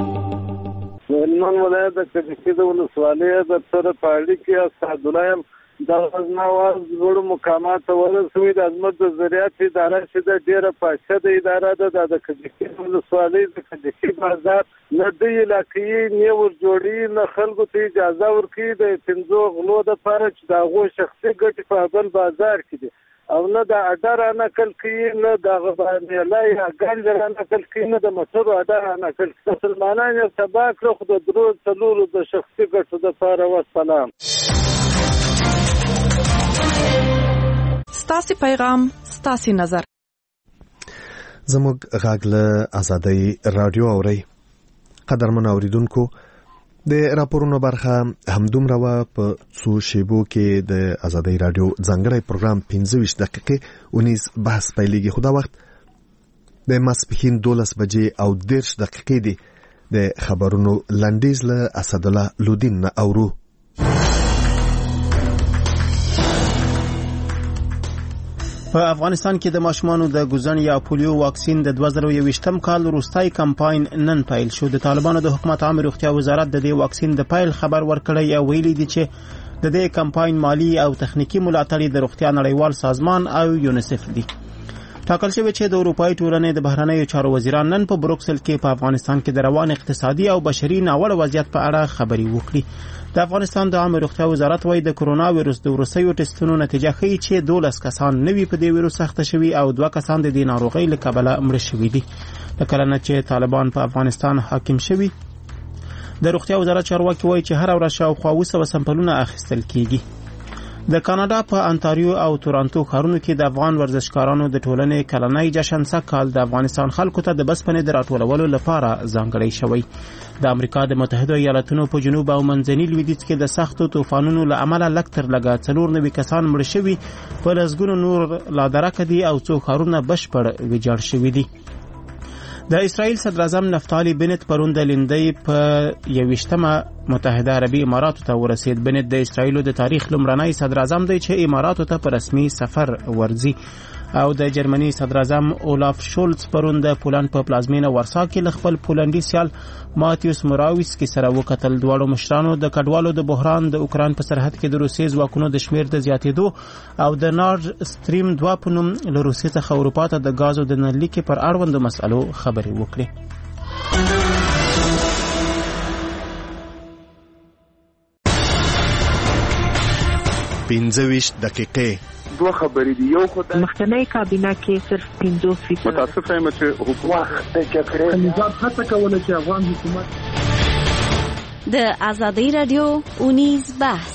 هلمند ولایت د کشمیر د ولسوالۍ د تر پاړی کې اسعد الله د غزناواز لوړو مقاماتو ورسوي. د عظمت د زراعت اداره چې د ډیره پاشه د اداره ده د کجکي ولسوالۍ د کجکي بازار نه د علاقې نه ور جوړي نه خلکو ته اجازه ورکړي د پنځو غلو د لپاره چې د هغو شخصي ګټې په بل بازار کې دي او نه د اډر نقل کوي نه د غبانې لای ګنجر نقل کوي نه د موټرو اډر نقل کوي. مسلمانان یې تبا کړو خو د درو څلورو د شخصي ګټو د لپاره. والسلام. ستاسو پیغام ستاسو نظر. زموږ غږ له آزادۍ رادیو اوري. قدرمن اوریدونکو د راپورونو برخه همدومره وه. په څو شیبو کې د آزادۍ رادیو ځانګړی پروګرام پنځه ویشت دقیقې اونیز بحث پیلېږي، خو دا وخت د ماسپښین دولس بجې او دېرش دقیقې دي. د خبرونو لنډیز له اسدالله لودین نه اورو. په افغانستان کې د ماشومانو د ګوزن یا پولیو واکسین د دوه زره یوویشتم کال وروستی کمپاین نن پیل شو. د طالبانو د حکومت عامه روغتیا وزارت د دې واکسین د پیل خبر ورکړی او ویلي دي چې د دې کمپاین مالی او تخنیکی ملاتړ د روغتیا نړیوال سازمان او یونیسف دي. ټاکل شوی چې د اروپایي ټولنې د بهرنیو چارو وزیران نن په بروکسل کې په افغانستان کې د روان اقتصادي او بشري ناوړه وضعیت په اړه خبري وکړي. د افغانستان د عامه روغتیا وزارت وايي د کرونا وایرس د وروستیو ټسټونو نتیجه ښیي چې دولس کسان نوي په دې وایرس اخته شوي او دوه کسان د دې ناروغۍ له کبله مړه شوي دي. د کله نه چې طالبان په افغانستان حاکم شوي، د روغتیا وزارت چارواکي وايي چې هر ورځ شاوخوا اوه سوه سمپلونه اخیستل کیږي. د کاناډا په انټاریو او تورانټو ښارونو کې د افغان ورزشکارانو د ټولنې کلنۍ جشن سږکال د افغانستان خلکو ته د بسپنې د راټولولو لپاره ځانګړی شوی. د امریکا د متحده ایالاتونو په جنوب او منځني لویدیځ کې د سختو طوفانونو له امله لږ تر لږه څلور نوي کسان مړه شوي، په لسګونو نور لا درکه دي او څو ښارونه بشپړ ویجاړ شوي دي. د اسرائیل صدر اعظم نفتالي بنت پرون د لیندۍ په یویشتمه متحده عربي اماراتو ته ورسید. بنت د اسرائیل د تاریخ لومړنی صدر اعظم دی چې اماراتو ته په رسمي سفر ورځي. او د جرمني صدر اعظم اولاف شولز پرون د پولند په پلازمینه ورسا کې له خپل پولندي سیال ماتیوس موراویسکي سره وکتل. دواړو مشرانو د کډوالو د بحران، د اوکراین په سرحد کې د روسیې ځواکونو د شمیر د زیاتېدو او د نارد سټریم دوه په نوم له روسیې څخه اروپا ته د غازو د نللیکې پر اړوندو مسألو خبرې وکړې. پنځه ویشت دقیقې دوه خبرې دي. یو خو د مخکنی کابینه کې صرف پنځوس فیصد متاسفه یم چې حکومت د جګړې کنيزات هڅه کوله چې افغان حکومت د آزادۍ رادیو اونیز بحث.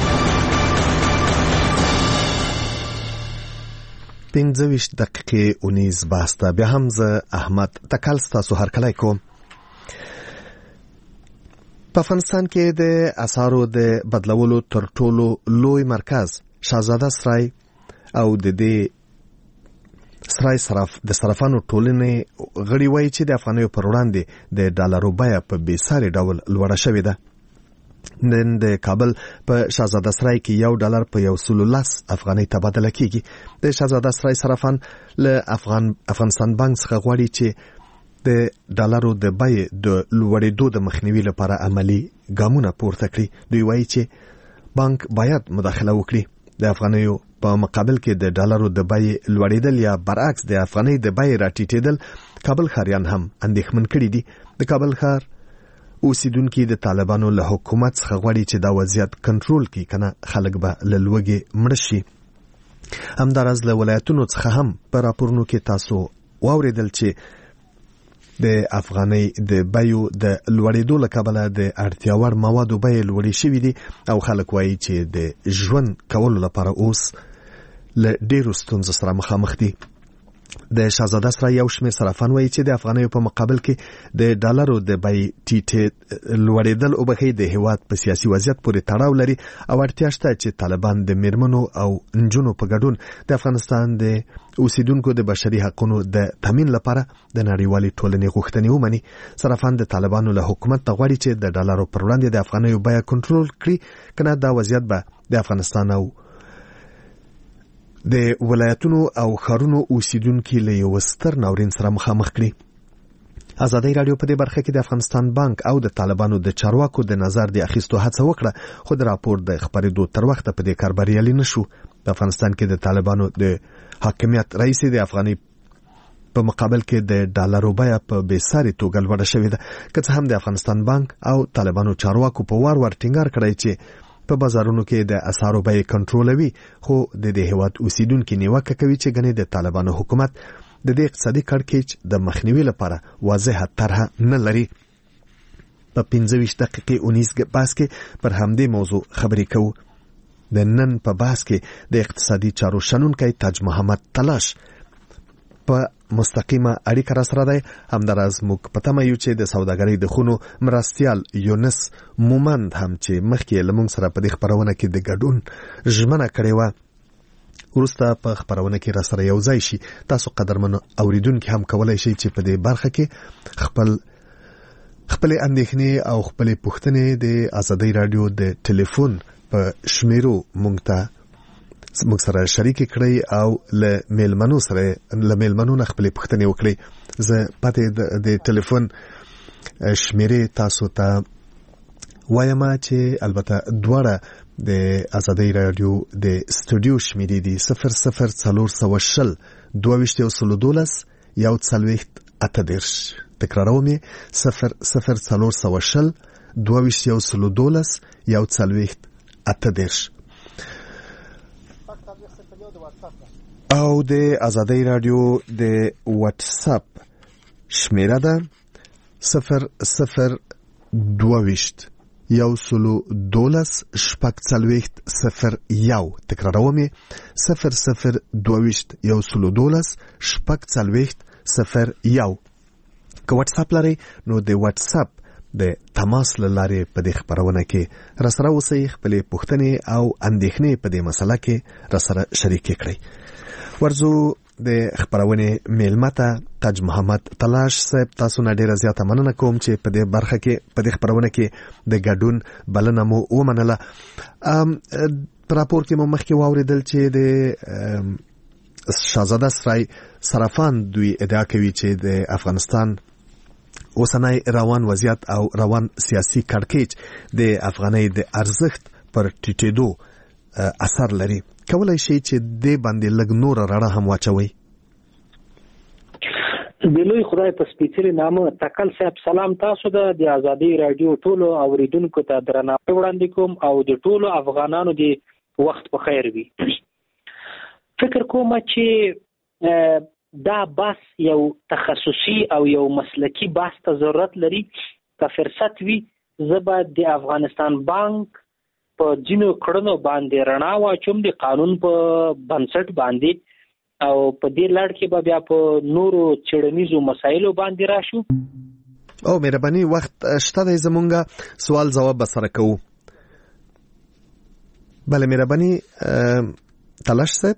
پنځه ویشت دقیقې اونیز بحث ته بیا هم زه احمد تکل ستاسو هرکلی کوم. په افغانستان کې د اسعارو د بدلولو تر ټولو لوی مرکز شاهزاده سرای او د دې سرای صرف د صرفانو ټولنې غړي وایي چې د افغانیو پر وړاندې د ډالرو بیه په بېساري ډول لوړه شوې ده. نن د کابل په شاهزاده سرای کې یو ډالر په یو سلو لس افغانۍ تبادله کیږي. د شاهزاده سرای صرفان له افغان افغانستان بانک څخه غواړي چې د ډالرو د بیې د لوړېدو د مخنیوي لپاره عملی ګامونه پورته کړي. دوی وایي چې بانک باید مداخله وکړي. د افغانیو په مقابل کې د ډالرو د بیې لوړېدل یا برعکس د افغانۍ د بیې راټیټېدل کابل ښاریان هم اندېښمن کړي دي. د کابل ښار اوسیدونکي د طالبانو له حکومت څخه غواړي چې دا وضعیت کنټرول کړي، کنه خلک به له لوږې مړه شي. همداراز له ولایتونو څخه هم په راپورونو کې تاسو واورېدل چې د افغانۍ د بیو د لوړېدو له کبله د اړتیا وړ موادو بیې لوړې شوي دي او خلک وایي چې د ژوند کولو لپاره اوس له ډېرو ستونزو سره مخامخ دي. د شاهزاده سرای یو شمېر صرافان وایي چې د افغانیو په مقابل کې د ډالرو د بیې ټیټې لوړېدل وبښي د هېواد په سیاسي وضعیت پورې تړاو لري او اړتیا شته چې طالبان د میرمنو او نجونو په ګډون د افغانستان د اوسیدونکو د بشري حقونو د تامین لپاره د نړیوالې ټولنې غوښتنې ومني. صرافان د طالبانو له حکومت ته غواړي چې د ډالرو پر وړاندې د افغانیو بیه کنټرول کړي، کنه دا وضعیت به د افغانستان او د ولایتونو او ښارونو اوسیدونکي له یو ستر ناورین سره مخامخ کړي. ازادي رادیو په دې برخه کې د افغانستان بانک او د طالبانو د چارواکو د نظر د اخیستو هڅه وکړه، خو د راپور د خبرېدو تر وخته په دې کار بریالي نشو. په افغانستان کې د طالبانو د حاکمیت رئیس د افغاني په مقابل کې د ډالرو بیه په بېساري توګه لوړه شوې ده، که څه هم د افغانستان بانک او طالبانو چارواکو په وار وار ټینګار کړی چې په بازارونو کې د اسعارو بیې کنټرولوي، خو د دې هیواد اوسیدونکي نیوکه کوي چې ګنې د طالبانو حکومت د دې اقتصادي کړکېچ د مخنیوي لپاره واضحه طرحه نه لري. په پنځه ویشت دقیقې اونیز بحث کې پر همدې موضوع خبرې کوو. د نن په بحث کې د اقتصادي چارو شنونکی تاج محمد تلاش په مستقیمه اړیکه را سره دی. همداراز موږ په تمه یو چې د سوداګرۍ د خونو مرستیال یونس مومند هم چې مخکې له موږ سره په دې خپرونه کې د ګډون ژمنه کړې وه، وروسته په خپرونه کې را سره یو ځای شي. تاسو قدرمنو اوریدونکي هم کولی شئ چې په دې برخه کې خپل خپلې اندېښنې او خپلې پوښتنې د ازادۍ راډیو د ټلیفون په شمیرو موږ ته موږ سره شریک کړئ او له میلمنو سره له میلمنو نه خپلې پوښتنې وکړئ. زه پاتې د ټلیفون شمیرې تاسو ته وایم چې البته دواړه د ازادۍ راډیو د سټوډیو شمیرې دي صفر صفر څلور سوه شل دوه ویشت یو سلو دولس یو څلوېښت اته دېرش. تکراروم یې صفر صفر څلور سوه شل دوه ویشت یو سلو دولس یو څلوېښت اته دېرش. او د ازادۍ راډیو د واتس اپ شمیره ده صفر صفر دوه ویشت یو سلو دولس شپږ څلوېښت صفر یو. تکراروم یې صفر صفر دوه ویشت یو سلو دولس شپږ څلوېښت صفر یو. که واتس اپ لرئ نو د واتس اپ د تماس له لارې په دې خپرونه کې راسره اوسئ، خپلې پوښتنې او اندېښنې په دې مسله کې راسره شریکې کړئ. ورځو د خپرونې میلمه ته تاج محمد تلاش صاحب، تاسو نه ډیره زیاته مننه کوم چې په دې برخه کې په دې خپرونه کې د ګډون بلنه مو ومنله. په راپور کې مو مخکې واورېدل چې د شاهزاده سرای صرافان دوی ادعا کوي چې د افغانستان اوسنی روان وضعیت او روان سیاسي کړکېچ د افغانۍ د ارزښت پر ټیټېدو اثر لري. کولای شي چې دې باندې لږ نور رڼا هم واچوي؟ د لوی خدای په سپېڅلي نامه تکل صاحب سلام تاسو ته د ازادۍ راډیو ټولو اوریدونکو ته درناوی وړاندې کوم او د ټولو افغانانو د وخت په خیر وي. فکر کوم چې دا بحث یو تخصصي او یو مسلکی بحث ته ضرورت لري. که فرصت وي زه به د افغانستان بانک په ځینو کړنو باندې رڼا واچوم د قانون په بنسټ باندې، او په دې لړ کې به بیا په نورو څېړنیزو مسایلو باندې راشو. او مهرباني وخت شته دی زمونږ سوال ځواب به سره کوو. بله مهرباني تلاش صاحب،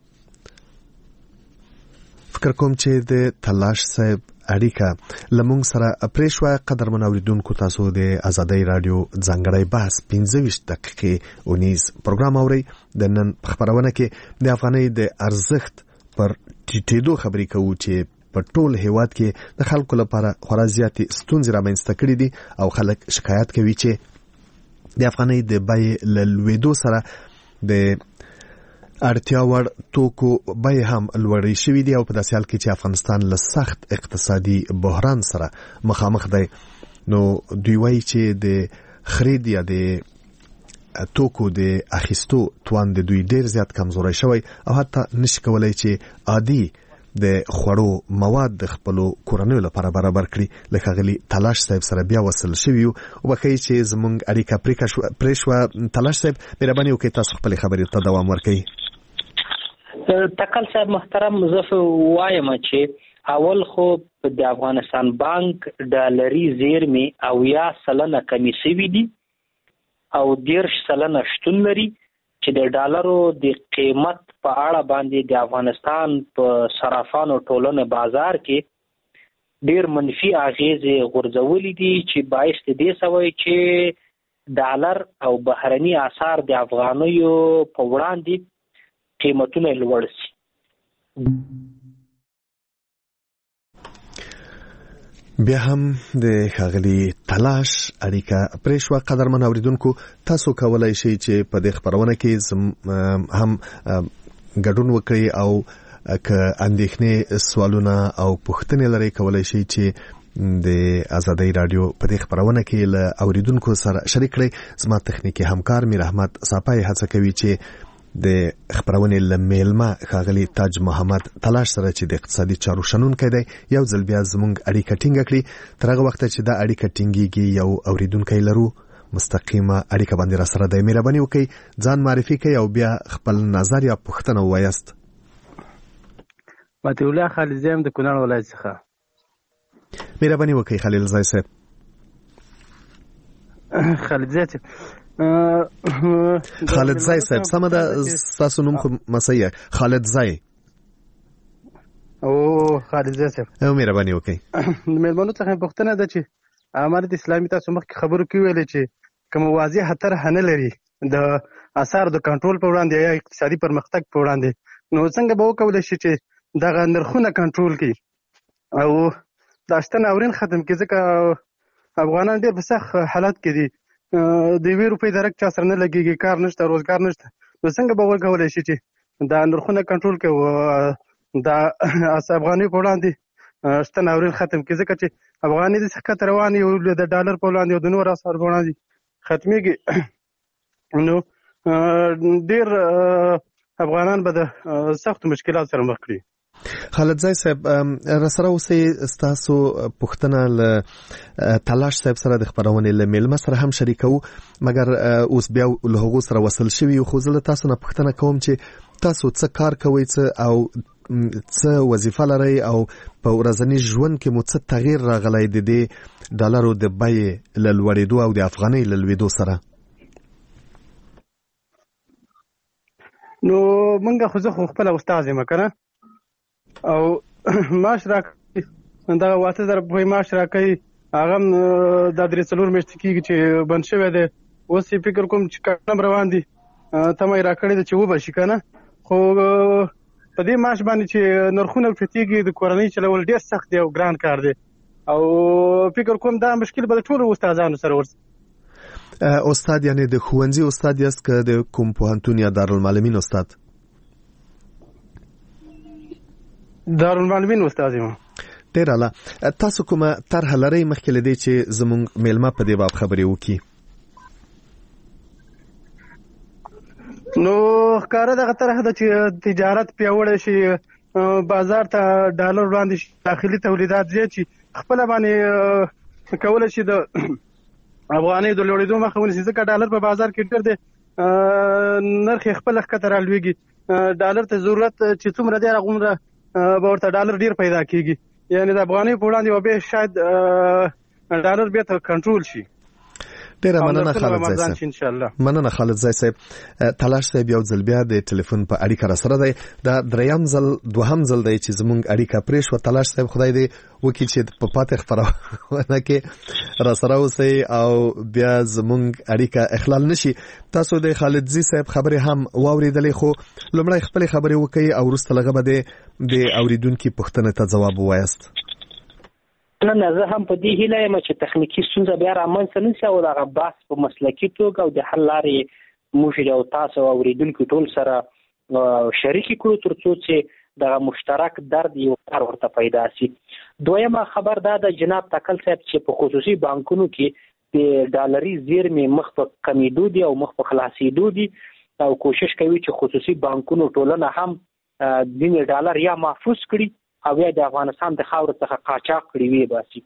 فکر کوم چې د تلاش صاحب اړیکه لمونږ سره پریښوه. قدرمن اوریدونکو تاسو د ازادۍ راډیو ځانګړی بحث پنځه ویشت دقیقې اونیز پروګرام اورئ. د نن خپرونه کې د افغانۍ د ارزښت پر ټیټېدو خبرې کوو چې په ټول هیواد کې د خلکو لپاره خورا زیاتې ستونزې رامنځته کړي دي او خلک شکایت کوي چې د افغانۍ د بیې له لوېدو سره د اړتیا وړ توکو بیې هم لوړې شوي دي او په داسې حال کې چې افغانستان له سخت اقتصادي بحران سره مخامخ دی. نو دوی وایي چې د خرید یا د توکو د اخیستو توان د دوی ډیر زیات کمزوری شوی او حتی نشي کولی چې عادي د خوړو مواد د خپلو کورنیو لپاره برابر کړي. لکه ښاغلي تلاش صاحب سره بیا وصل شوي یو، وبښئ چې زموږ اړیکه پرې شوه. تلاش صاحب مهرباني وکړئ تاسو خپلې خبرې ته دوام ورکوئ. تکل صاحب محترم، زه وایم چې اول خو د افغانستان بانک ډالري زیرمې اویا سلنه کمې شوي دي او دېرش سلنه شتون لري چې د ډالرو د قیمت په اړه باندې د افغانستان په صرافانو ټولنې بازار کې ډیر منفي اغیزې غورځولې دي چې باعث دې سوی چې ډالر او بهرني اسعار د افغانیو په وړاندې قیمتونه لوړ شي. بیا هم د ښاغلي تلاش اړیکه پرې شوه. قدرمن اوریدونکو، تاسو کولی شئ چې په دې خپرونه کې هم ګډون وکړئ او که اندېښنې، سوالونه او پوښتنې لرئ کولی شئ چې د آزادۍ رادیو په دې خپرونه کې له اوریدونکو سره شریک کړئ. زما تخنیکي همکار میر احمد صافی هڅه کوي چې د خبرونې له میلمه ښاغلي تاج محمد تلاش سره چې د اقتصادي چارو شنونکی دی یو ځل بیا زموږ اړیکه ټینګه کړي. تر هغه وخته چې دا اړیکه ټینګېږي یو اوریدونکی لرو مستقیمه اړیکه باندې را سره دی. مهرباني وکړئ ځان معرفي کړئ او بیا خپل نظر یا پوښتنه ووایاست. مطیع الله خالدزی یم د کونړ ولایت څخه. مهرباني وکړئ خلیلزی صاحب. خالدزی صاحب خالدزی صاحب سمه ده، ستاسو نوم خو مسیح خالدزی. او خالدزی صاحب او مهرباني وکړئ. د میلمنو څخه پوښتنه ده چې امارت اسلامي تاسو مخکې خبرو کې ویلې چې کوم واضح طرح نه لري د اثار د کنټرول په وړاندې یا اقتصادي پرمختګ په وړاندې، نو څنګه به وکولای شي چې دغه نرخونه کنټرول کړي او د شته ناورین ختم کړي؟ ځکه افغانان ډېر په سخت حالت کې دي، د یوې روپۍ درک چا سره نه لګېږي، کار نشته، روزګار نشته، نو څنګه به وکولای شي چې دا نرخونه کنټرول کړي او د افغانۍ په وړاندې شته ناورین ختم کړي؟ ځکه چې افغانۍ داسې ښکته روانې یو د ډالر په وړاندې او د نورو اسعارو په وړاندې ختمېږي، نو ډېر افغانان به د سختو مشکلات سره مخ کړي. خالدزی صاحب راسره اوسئ، ستاسو پوښتنه له تلاش صاحب سره د خپرونې له میلمه سره هم شریکوو، مګر اوس بیا له هغو سره وصل شوي یو. خو زه له تاسو نه پوښتنه کوم چې تاسو څه کار کوئ، څه او څه وظیفه لرئ او په ورځني ژوند کې مو څه تغییر راغلی د دې ډالرو د بیې له لوړېدو او د افغانۍ له لوېدو سره؟ نو موږ خو زه خو خپله استاد یم که نه، او معاش راکوي دغه اته زره روپۍ معاش راکوي، هغه هم دا درې څلور میاشتې کېږي چې بند شوی دی. اوس یې فکر کوم چې کارونه روان دي، تمه یې راکړې ده چې وبشي که نه، خو په دې معاش باندې چې نرخونه اوچتېږي د کورنۍ چلول ډېر سخت دی او ګران کار دی، او فکر کوم دا مشکل به د ټولو استادانو سره ورسي. استاد یعنی د ښوونځي استاد یاست که د کوم پوهنتون یا دارالمعلمین استاد؟ دارالمعلمین استاد یم. ډېر اعلی. تاسو کومه طرحه لرئ مخکې له دې چې زموږ میلمه په دې باب خبرې وکړي؟ نو ښکاره دغه طرحه ده چې تجارت پیاوړی شي، بازار ته ډالر وړاندې شي، داخلي تولیدات زیات شي، خپله باندې کولی شي د افغانۍ د لوړېدو مخه ونیسي، ځکه ډالر په بازار کې ډېر دی، نرخ یې خپله ښکته رالوېږي، ډالر ته ضرورت چې څومره دی هغومره به ورته ډالر ډېر پیدا کېږي، یعنې د افغانۍ په وړاندې به بیا شاید ډالر بیا ته کنټرول شي. ډیره مننه خالدزی صاحب. مننه خالدزی صاحب. تلاش صاحب یو ځل بیا د ټلیفون په اړیکه را سره دی. دا دریم ځل دوهم ځل دی چې زموږ اړیکه پرې شوه. تلاش صاحب خدای دې وکړي چې په پاتې خپرونه کې را سره اوسئ او بیا زموږ اړیکه اخلال نشي. تاسو د خالدزی صاحب خبرې هم واورېدلې، خو لومړی خپلې خبرې وکړئ او وروسته له هغه به د اورېدونکي پوښتنې ته ځواب ووایاست. نه نه زه هم په دې هیله یم چې تخنیکي ستونزه بیا رامنځته نه شي او دغه بحث په مسلکي توګه او د حل لارې موږ او تاسو اوریدونکو ټول سره شریک کړو تر څو چې دغه مشترک درد یو کار ورته پیدا شي. دویمه خبر دا د جناب تکل صاحب چې په خصوصي بانکونو کې د ډالري زیرمې مخ په کمیدو دي او مخ په خلاصېدو دي او کوشش کوي چې خصوصي بانکونو ټولنه هم ځینې ډالر یا محفوظ کړي او یا د افغانستان د خاورې څخه قاچاق کړي وي باسي.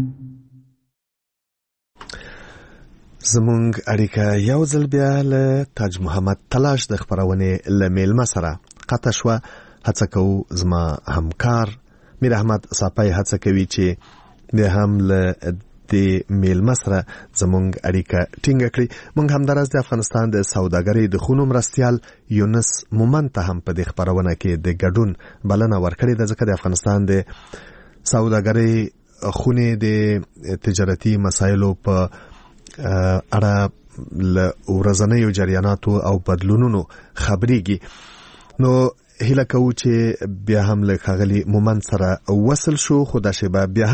زموږ اړیکه یو ځل بیا له تاج محمد تلاش د خپرونې له میلمه سره قطع شوه. هڅه کوو زما همکار میر احمد صافی هڅه کوي چې د هم له د میلمه سره زموږ اړیکه ټینګه کړي. موږ همداراز د افغانستان د سوداګرۍ د خونو مرستیال یونس مومن ته هم په دې خپرونه کې د ګډون بلنه ورکړې ده، ځکه د افغانستان د سوداګرۍ خونې د تجارتي مسایلو په اړه له ورځنیو جریاناتو او بدلونونو خبرېږي. نو هیله کوو چې بیا هم له ښاغلي مومن سره وصل شو، خو دا شیبه بیا هم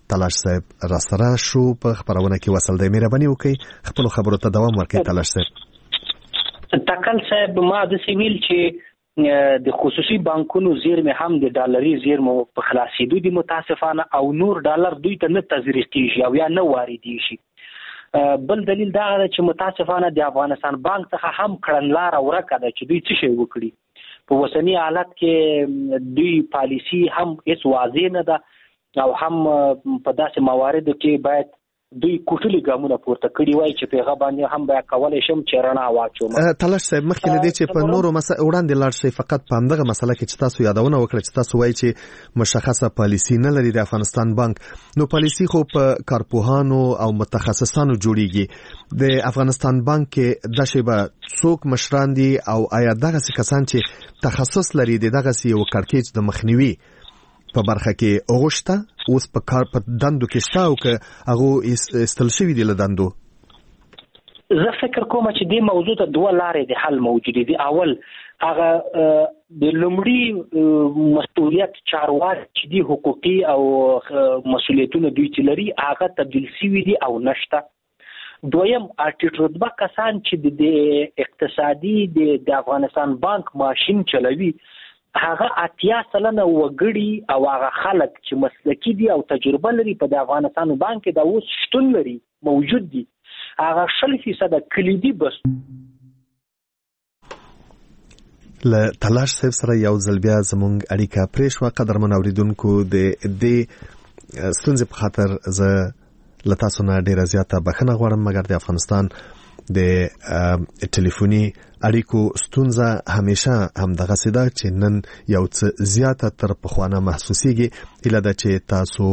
تلاش صاحب را سره شو په خبرونه کې وصل دی. مهرباني وکړئ خپل خبرو ته دوام ورکړئ تلاش صاحب. تکل صاحب ما د سیویل چې د خصوصي بانکونو زیرمې هم د ډالري زیرمو په خلاصېدو دي متاسفانه او نور ډالر دوی ته نه تزریقېږي او یا نه واردېږي. بل دلیل دا دی چې متاسفانه د افغانستان بانک څخه هم کړنلاره ورکه ده چې دوی څه شی وکړي. په اوسني حالت کې دوی پالیسي هم هیڅ واضح نه ده او هم په داسې مواردو کې باید دوی کوټلي ګامونه پورته کړي وای چې پیغه باندې هم بیا کولای شم چې رڼا واچوم. تلاش صاحب مخکې لدی چې په نورو مسله وړاندې لاړ شي فقط په همدغه مسله کې چې تاسو یادونه وکړه چې تاسو وایي چې مشخصه پالیسي نه لري د افغانستان بانک. نو پالیسي خو په کارپوهانو او متخصصانو جوړیږي. د افغانستان بانک کې د شیبه څوک مشران دي او آیا دغه کسان چې تخصص لري دغه یو کړکېچ د مخنیوي په برخه کې اوغشته اوس په کار په دندو کې شته او که هغه استل شوي دي له دندو؟ زه فکر کوم چې دې موضوع ته دوه لارې د حل موجودې دي. اول هغه د لومړي مسؤلیت چارواکي چې دي حقوقي او مسؤلیتونه دوی چې لري هغه تبدیل شوي دي او نشته. دویم ارټیټ رتبه کسان چې د اقتصادي د افغانستان بانک ماشین چلوي هغه اتیا سلنه وګړي او هغه خلک چې مسلکی دي او تجربه لري په د افغانستان بانک کې دا اوس شتون لري موجود دي هغه شل فیصد کلیدي بس. له تلاش صاحب سره یو ځل بیا زموږ اړیکه پرې شوه. قدرمن اوریدونکو د دې ستونزې په خاطر زه له تاسو نه ډېره زیاته بخښنه غواړم مګر د افغانستان د ټلیفوني اړیکو ستونزه همیشه همدغه سده چې نن یو څه زیاته تر پخوانه محسوسیږي. هیله ده چې تاسو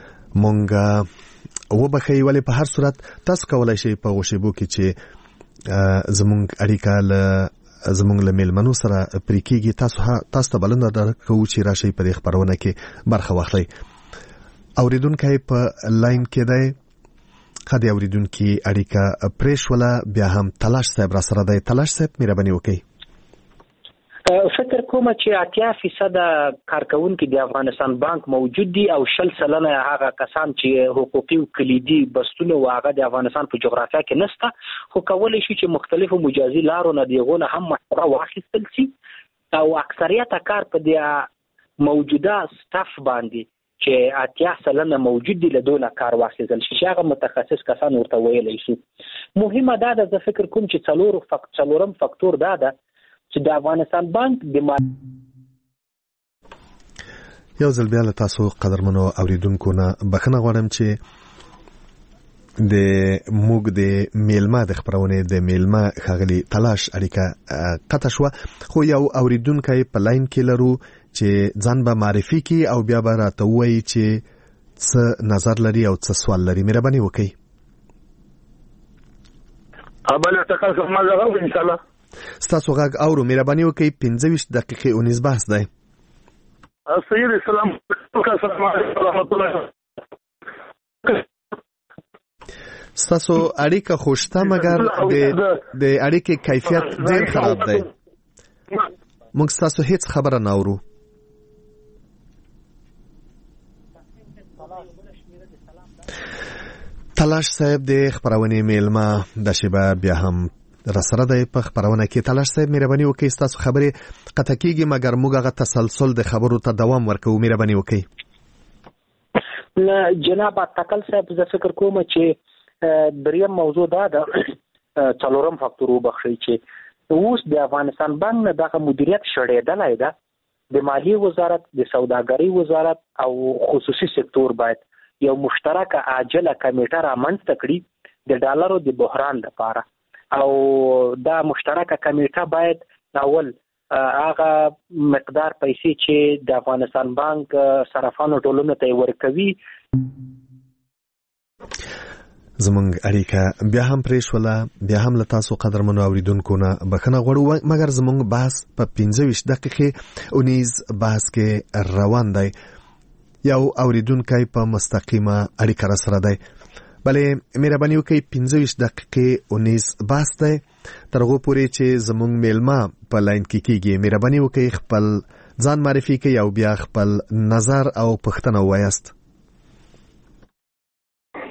مونږ وبخئ ولې په هر صورت تاسو کولای شئ په غوښیبو کې چې زموږ اړیکه له زموږ له میلمنو سره پرې کېږي. تاسو تاسو ته بلنه درکوو چې راشئ په دې خپرونه کې برخه واخلئ. اوریدونکی په لاین کې دی خدای اوریدونکي اړیکه پریشوله بیا هم تلاش صاحب را سره دی. تلاش صاحب مهرباني وکړئ. فکر کوم چې اتیا فیصد کارکونکي د افغانستان بانک موجود دي او شل سلنه هغه کسان چې حقوقي او کلیدي بستونه واغه د افغانستان په جغرافیه کې نسته خو کولای شي چې مختلفو مجازي لارو نه دیغونه هم مشوره واخیستل شي او اکثریت کار په د موجوده سټاف باندې چې اتیا سلنه موجود دي له دونه کار واخیستل شي چې هغه متخصص کسان ورته ویلی شي. مهمه دا ده زه فکر کوم چې څلورو فک څلورم فاکتور دا ده چې د افغانستان بانک د یو ځل بیا له تاسو قدرمنو اوریدونکو نه بخښنه غواړم چې د موږ د میلمه د خبرونه د میلمه ښاغلي تلاش اړیکه قطع شوه خو یو اوریدونکی په لاین کې لرو چې ځان به معرفي کی او بیا به راته ووایي چې څه نظر لري او څه سوال لري. مهرباني وکړئ. ابله تکل کومه زغو ان شاء الله ستاسو غږ اورو. مهرباني وکړئ. پنځه ویشت دقیقې اونیز بحث دی. سید اسلام السلام علیکم ورحمۃ اللہ. ستاسو اړیکه خوشته مګر د د اړیکې کیفیت ډېر خراب دی. موږ ستاسو هیڅ خبره نه اورو. تلاش صاحب د خبرونې میلمه د شیبه بیا هم را سره دی په خبرونه کې. تلاش صاحب مهرباني وکړئ ستاسو خبرې قطع کېږي مګر موږ هغه تسلسل د خبرو ته دوام ورکوو. مهرباني وکړئ. جناب تکل صاحب زه فکر کوم چې دریم موضوع دا ده څلورم فاکتور وبخښئ چې اوس د افغانستان بانک نه دغه مدیریت شړېدلی ده. د مالیې وزارت د سوداګرۍ وزارت او خصوصي سکتور باید یو مشترکه عاجله کمیټه رامنځته کړي د ډالرو د بحران لپاره او دا مشترکه کمیټه باید اول هغه مقدار پیسې چې د افغانستان بانک صرافانو ټولنو ته ورکوي. زمونږ اړیکه بیا هم پریشوله. بیا هم له تاسو قدرمنو اوریدونکو نه بخښنه غواړو مګر زمونږ بحث په پنځه ویشت دقیقې اونیز بحث کې روان دی. یو اوریدونکی په مستقیمه اړیکه را سره دی. بلې مهرباني وکړئ. پنځه ویشت دقیقې اونیز بحث دی تر هغو پورې چې زمونږ میلمه په لاین کې کېږي. مهرباني وکړئ خپل ځان معرفي کړئ او بیا خپل نظر او پوښتنه ووایاست.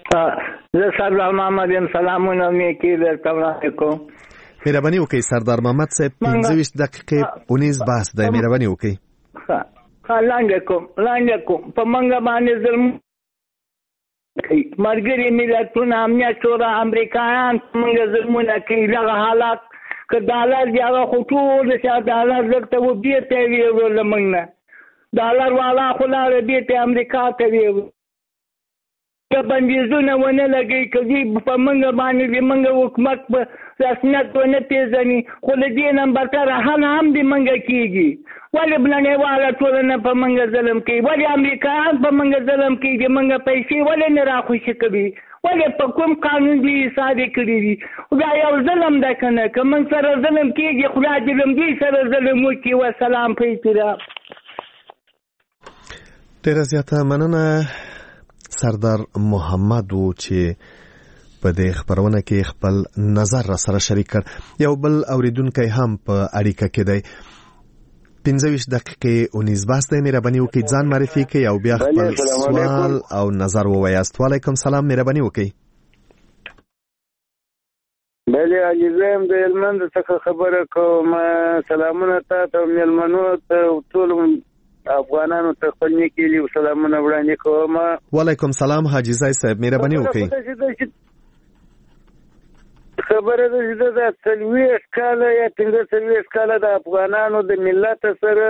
زه سردار محمد یم. سلامونه مې کې درته وړاندې کوم. مهرباني وکړئ سردار محمد صاحب، پنځه ویشت دقیقې اونیز بحث دی، مهرباني وکړئ. ښه لاندې کوم لاندې کوم په موږ باندې ظلم کوي. ملګري ملتونه، امنیت شورا، امریکایان موږ ظلمونه کوي. دغه حالات که ډالر دی هغه خو ټول چې ډالر درته و بیرته ویوړو له موږ نه. ډالر والا خو لاړه بیرته امریکا ته ویوړو. که بندیزونه ونه لګوي، که دوی په موږ باندې د موږ حکومت په رسمیت ونه پېژني، خو له دې نه برتره هله هم د موږ کېږي. ولې نړیواله ټولنه په موږ ظلم کوي؟ ولې امریکایان په موږ ظلم کوي؟ د موږ پیسې ولې نه راخوشي کوي؟ ولې په کوم قانون دوی حساب کړي دي؟ دا یو ظلم ده که نه؟ که موږ سره ظلم کېږي، خدای دې له دوی سره ظلم وکړي. وسلام په احترام. ډېره زیاته مننه سردار محمد و چې په دې خبرونه کې خپل نظر را سره شریک کړ. یو بل اوریدونکی هم په اړیکه کې دی. پنځه ویشت دقیقې اونیز بحث دی، مهرباني وکړئ ځان معرفي کړئ او بیا خپل سوال او نظر ووایاست. وعلیکم سلام، مهرباني وکړئ. بله عزیزه یم د هلمند څخه خبره کوم. سلامونه تا ته مېلمنو ته ټول افغانانو ته خپل نیکې لي سلامونه وړاندې کوم. وعلیکم سلام حاجي ځای صاحب، مهرباني وکړئ. خبره ده چې د څلوېښت کاله یا پنځه څلوېښت کاله د افغانانو د ملت سره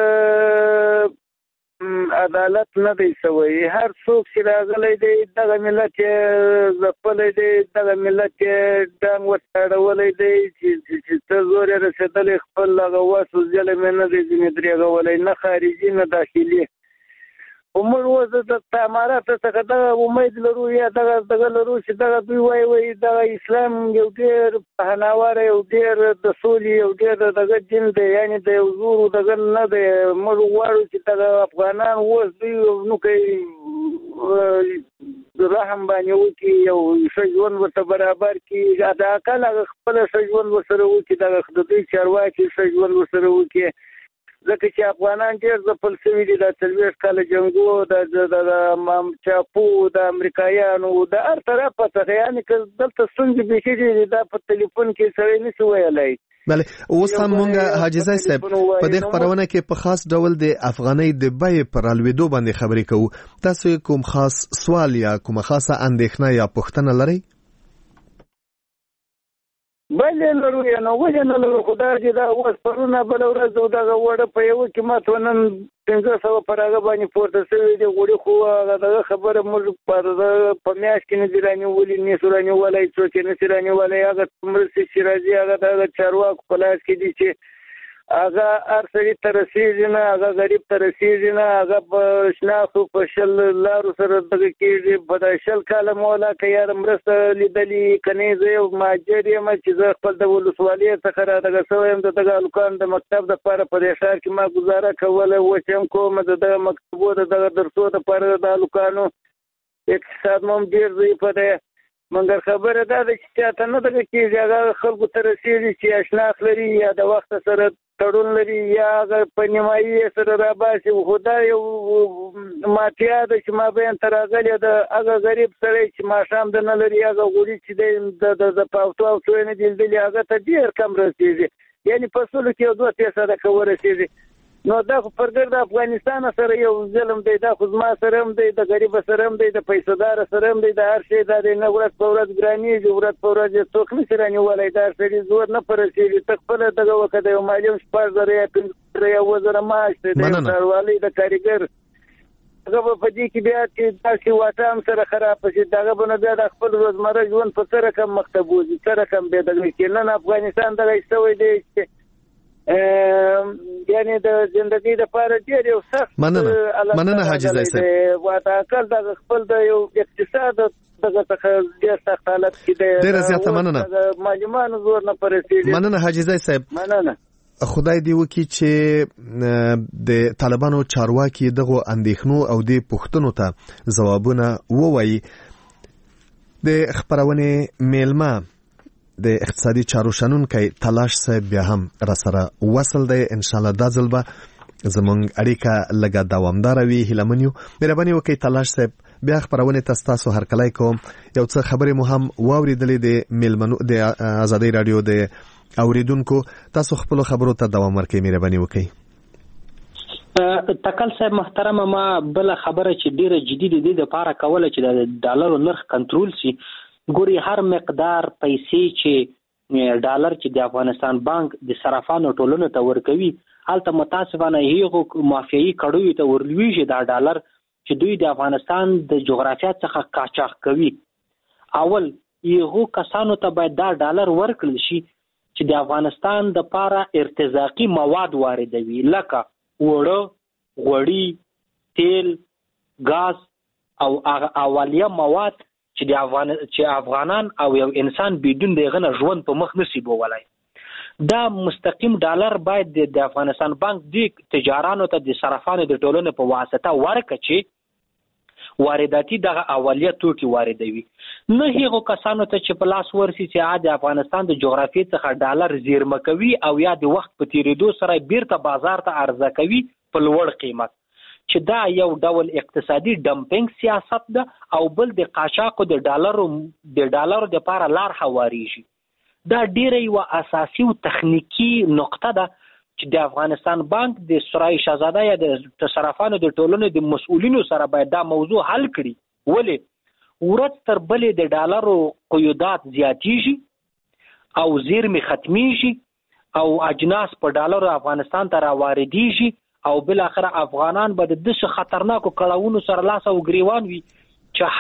عدالت نه دی شوی. هر څوک چې راغلی دی دغه ملت یې ځپلی دی، دغه ملت یې ډانګ ورتاړولی دی چې ته زور یې رسېدلی، خپل هغه وس ظلم یې نه دی ځینې درېږولی، نه خارجي نه داخلي. خو موږ اوس د تعاملاتو څخه دغه امید لرو یا دغه دغه لرو چې دغه دوی وایي وایي دغه اسلام یو ډېر پهناواره، یو ډېر د سولې، یو ډېر دغه دین دی، یعنې د یو زورو دغه نه دی. موږ غواړو چې دغه افغانان اوس دوی نو کوي رحم باندې وکړي، یو ښه ژوند ورته برابر کړي، حداقل هغه خپله ښه ژوند ورسره وکړي، دغه د دوی چارواکي ښه ژوند ورسره وکړي. ځکه چې افغانان ډېر ځپل شوي دي د څلوېښت کاله جنګو، د چاپو، د امریکایانو، د هر طرفه څخه. یعنې که دلته ستونزې بیخي دي دا په تلیفون کې سړی نشي ویلی. بله اوس هم مونږ حاجي ځای صاحب په دې خپرونه کې په خاص ډول د افغانۍ د بیې پر رالوېدو باندې خبرې کوو. تاسو کوم خاص سوال یا کومه خاصه اندېښنه یا پوښتنه لرئ؟ بلې لرو یا نه ولې نه لرو، خو دا چې دا اوس پرونه بله ورځ دغه وړه په یوه قیمت نن پنځه سوه پر هغه باندې پورته شوي دي غوړي، خو هغه دغه خبره موږ په میاشت کې نه دي رانیولي، نشو رانیولی، څوک یې نشي رانیولی. هغه مرستې چې راځي هغه د چارواکو په لاس کې دي چې هغه هر سړي ته رسېږي نه، هغه غریب ته رسېږي نه، هغه په شناخو په شل لارو سره دغه کېږي. په دا شل کاله مولا که یاره مرسته لیدلې که نه، زه یو مهاجر یم چې زه خپل د ولسوالۍ څخه را دغه شوی یم، د دغه هلکانو د مکتب دپاره په دې ښار کې ما ګزاره کوله، اوس هم کوم. د دغه مکتبو د دغه درسو دپاره د هلکانو اقتصاد مو هم ډېر ضعیفه دی. مګر خبره دا ده چې چاته نه دغه کېږي، هغه خلکو ته رسېږي چې یا شناخت لري یا د وخت سره تړون لري یا هغه په نیمایي سره راباسي. خو دا یو مافیا ده چې مابین ته راغلې ده. هغه غریب سړی چې ماښام د نه لري، هغه غوړي چې دی د پاوتو او څو یې نه دي لیدلي، هغه ته ډېر کم رسېږي. یعنې په سلو کې یو دوه فیصده که ورسېږي. نو دا خو پر ګرد افغانستان سره یو ظلم دی. دا خو زما سره هم دی، د غریب سره هم دی، د پیسه‌دار سره هم دی، د هر شی دا دی. نه ورځ په ورځ ګرانېږي، ورځ په ورځ یې څوک نشي رانیولی. دا سړي زور نه په رسېږي. ته خپله دغه وکړه، د یو معلم شپږ زره یا پنځه زره یا اووه زره معاش دی، د یو ښاروالۍ د کارګر. هغه به په دې کې بیا چې داسې واټه هم سره خرابه شي، دغه به نه بیا د خپل روزمره ژوند په څه رقم مخته بوځي، څه رقم بیا دغه کې. نن افغانستان دغه شوی دی چې یعنی د زندګۍ لپاره ډېر یو سخت مننه مننه حاجي ځای صاحب. واټاکل د خپل د یو اقتصاد دغه څخه ډېر سخت حالت کې دی. ډېره زیاته مننه. معلومانو زور نه پرسېږي. مننه حاجي ځای صاحب. مننه. خدای دې وکړي چې د طالبانو چارواکي دغو اندېښنو او د پوښتنو ته ځوابونه ووایي. د خپرونې میلمه د اقتصادي چارو شنونکی تلاش صاحب بیا هم را سره وصل دی. ان شاء الله دا ځل به زمونږ اړیکه لږه دوامداره وي، هیله من یو. مهرباني وکړئ تلاش صاحب بیا خبرونه تاسو هر کله کوم یو څه خبرې مو هم واوریدلې د میلمنو د آزادۍ رادیو د اوریدونکو. تاسو خپل خبرو ته دوام ورکړئ، مهرباني وکړئ. تکل صاحب محترم، ما بل خبره چې ډیره جدي دي د لپاره کوله چې د ډالر نرخ کنټرول شي. ګوري هر مقدار پیسې چې ډالر چې د افغانستان بانک د صرافانو ټولنو ته ورکوي، هلته متاسفانه هغه مافیایي کړیو ته ورلویږي دا ډالر چې دوی د افغانستان د جغرافیه څخه قاچاق کوي. اول یغو کسانو ته باید دا ډالر ورکړل شي چې د افغانستان د لپاره ارتزاقي مواد واردوي، لکه وړه، غوړي، تیل، غاز او اولیه مواد چې د افغان چې افغانان او یو انسان بدون دغه نه ژوند په مخ نشي بولای. دا مستقیم ډالر باید د افغانستان بانک د تجارانو ته د صرافانو د ټولنې په واسطه ورکړي چې وارداتي دغه اولیه توکي واردوي. نه هغه کسانو ته چې په لاس ورسي چې د افغانستان د جغرافیې څخه ډالر زیرمه کوي او یا د وخت په تیریدو سره بیرته بازار ته عرضه کوي په لوړ قیمت، چې دا یو ډول اقتصادي ډمپینګ سیاست ده او بل د قاچاقو د ډالرو د ډالرو د لپاره لار هواریږي. دا ډیره یو اساسي او تخنیکی نقطه ده چې د افغانستان بانک د سرای شاهزاده یا د صرافانو د ټولنې د مسؤلینو سره باید دا موضوع حل کړي. ولې ورځ تر بلې د ډالرو قیودات زیاتیږي او زیرمې ختمیږي او اجناس په ډالرو افغانستان ته راواردیږي او بل اخر افغانان به د دغه خطرناکو کړهونو سره لاس او ګریوان وي چې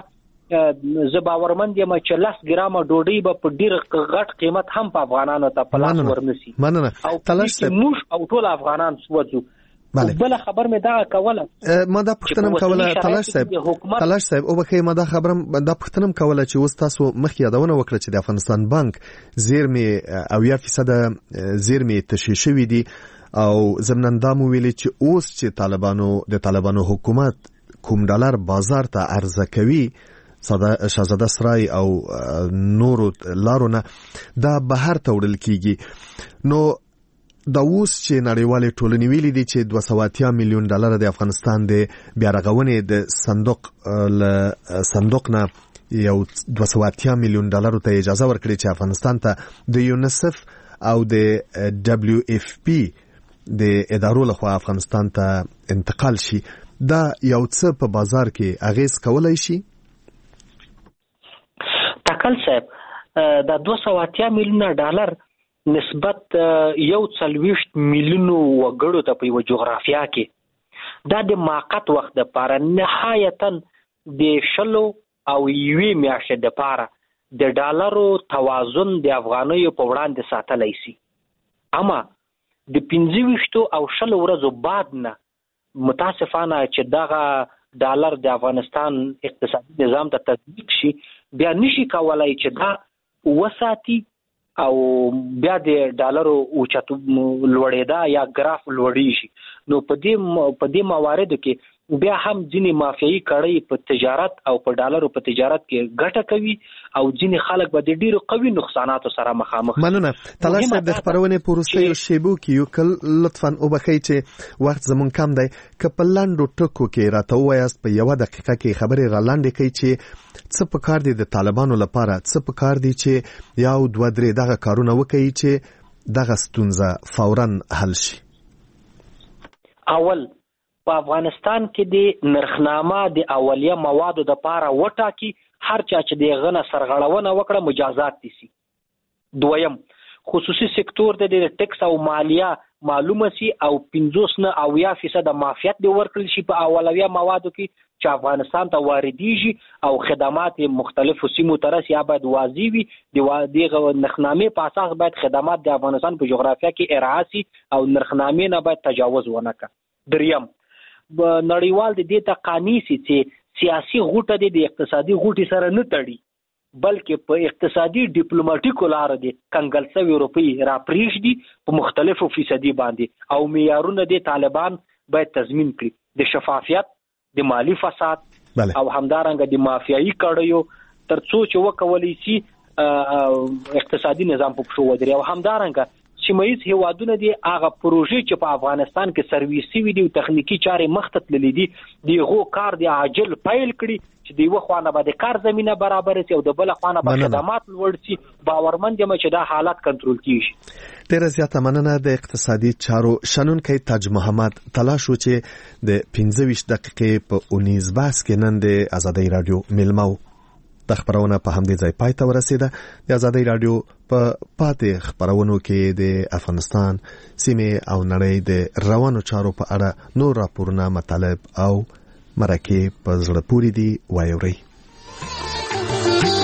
حتی زه باورمند یم چې لس ګرامه ډوډۍ به په ډیر غټ قیمت هم په افغانانو ته په لاس ورنسي. مننه. تلاش موږ او ټول افغانان سوځو. بل خبر مې دا کوله ما دا پښتنم کوله تلاش صاحب تلاش صاحب او بخې ما دا خبرم دا پښتنم کوله چې اوس تاسو مخکې یادونه وکړه چې د افغانستان بانک زیرمې او یا فیصد زیرمې تشویش شوې دي او زمنن دا مو ویلي چې اوس چې طالبانو د طالبانو حکومت کوم ډالر بازار ته عرضه کوي شاهزاده سرای او نورو لارونه دا بهر ته وړل کیږي. نو دا اوس چې نړیوالې ټولنې ویلي دي چې دوه سوه اتیا میلیون ډالر د افغانستان د بیا رغونې د صندوق ل صندوق نه یو دوه سوه اتیا میلیون ډالر ته اجازه ورکړي چې افغانستان ته د یونیسف او د دبلیو اف پی د ادارو لخوا افغانستان ته انتقال شي. دا یو څه په بازار کې اغیز کولای شي. تکل صاحب دا دوه سوه اتیا میلیونه ډالر نسبت یو څلوېښت میلیونو وګړو ته په یو جغرافیه کې دا د موقت وخت لپاره نهایتا د شلو او یوې میاشتې لپاره د ډالرو توازن د افغانیو په وړاندې ساتلی شي. اما د پنځه ویشتو او شلو ورځو بعد نه متاسفانه چې دغه ډالر د افغانستان اقتصادي نظام ته تطبیق شي بیا نشي کولای چې دا وساتي او بیا د ډالرو اوچتو لوړېدا یا ګراف لوړی شي. نو په دې په دې مواردو کې بیا هم ځینې مافیایي کړۍ په تجارت او په ډالرو په تجارت کې ګټه کوي او ځینې خلک به د ډیرو قوي نقصاناتو سره مخامخ. مننه. تلاش صاحب د خبرونې په وروستیو شیبو کې یو کل لطفا وبخئ چې وخت زمون کم دی که په لاندو ټکو کې راته ووایاست په یوه دقیقه کې خبرې را لاندې کوي چې څه په کار دي د طالبانو لپاره، څه په کار دي چې یو دوه درې دغه کارونه وکړي چې دغه ستونزه فورا حل شي. اول په افغانستان کې د نرخنامه د اولیه موادو د پاره وټاکي، هر چا چې د غنه سرغړونه وکړه مجازات دي سي. دویم خصوصي سکتور د ټیکس او مالیه معلومه سي او پنځوس نه اویا فیصد مافیات دی ورکړل شي په اولویه موادو کې چې افغانستان ته واردېږي او خدمات مختلفو سیمو ته رسي یا باید واضح وي. د دغه نرخنامې په اساس باید خدمات د افغانستان په جغرافیه کې ارعا سي او نرخنامې نه باید تجاوز ونه کړي. دریم نړیوال د دې ته قانع سي چې سیاسي غوټه د اقتصادي غوټي سره نه تړي بلکې په اقتصادي ډیپلوماټیکو لار دي کنګل سوي روپی را پریږدي په مختلفو فیصدي باندې او معیارونه د طالبان باید تضمین کړي د شفافیت، د مالی فساد بله. او همدارنګه د مافیایي کړیو ترڅو چې وکولای شي اقتصادي نظام په پښو ودرې او همدارنګه سیمه ییز هیوادونه دي هغه پروژې چې په افغانستان کې سرویسي وي دي او تخنیکی چارې مخته تللې دي دغه کار دی عاجل پیل کړي چې دی وخوانه به د کار زمينه برابر شي او د بل خوانه به خدمات لوړ شي باورمند یم چې دا حالات کنټرول کیږي. ډیره زیاته مننه د اقتصادي چارو شنونکي تاج محمد تلاش و چې د پنځه ویشت دقیقې په اونیز باس کې نن د آزادۍ رادیو ملمو د خبرونه په همدې ځای پای ته ورسیده. د آزادۍ رادیو په پاتې خبرونو کې د افغانستان سیمې او نړۍ د روانو چارو په اړه نور راپورونه مطالب او مرکه په زړه پورې دي وایوري.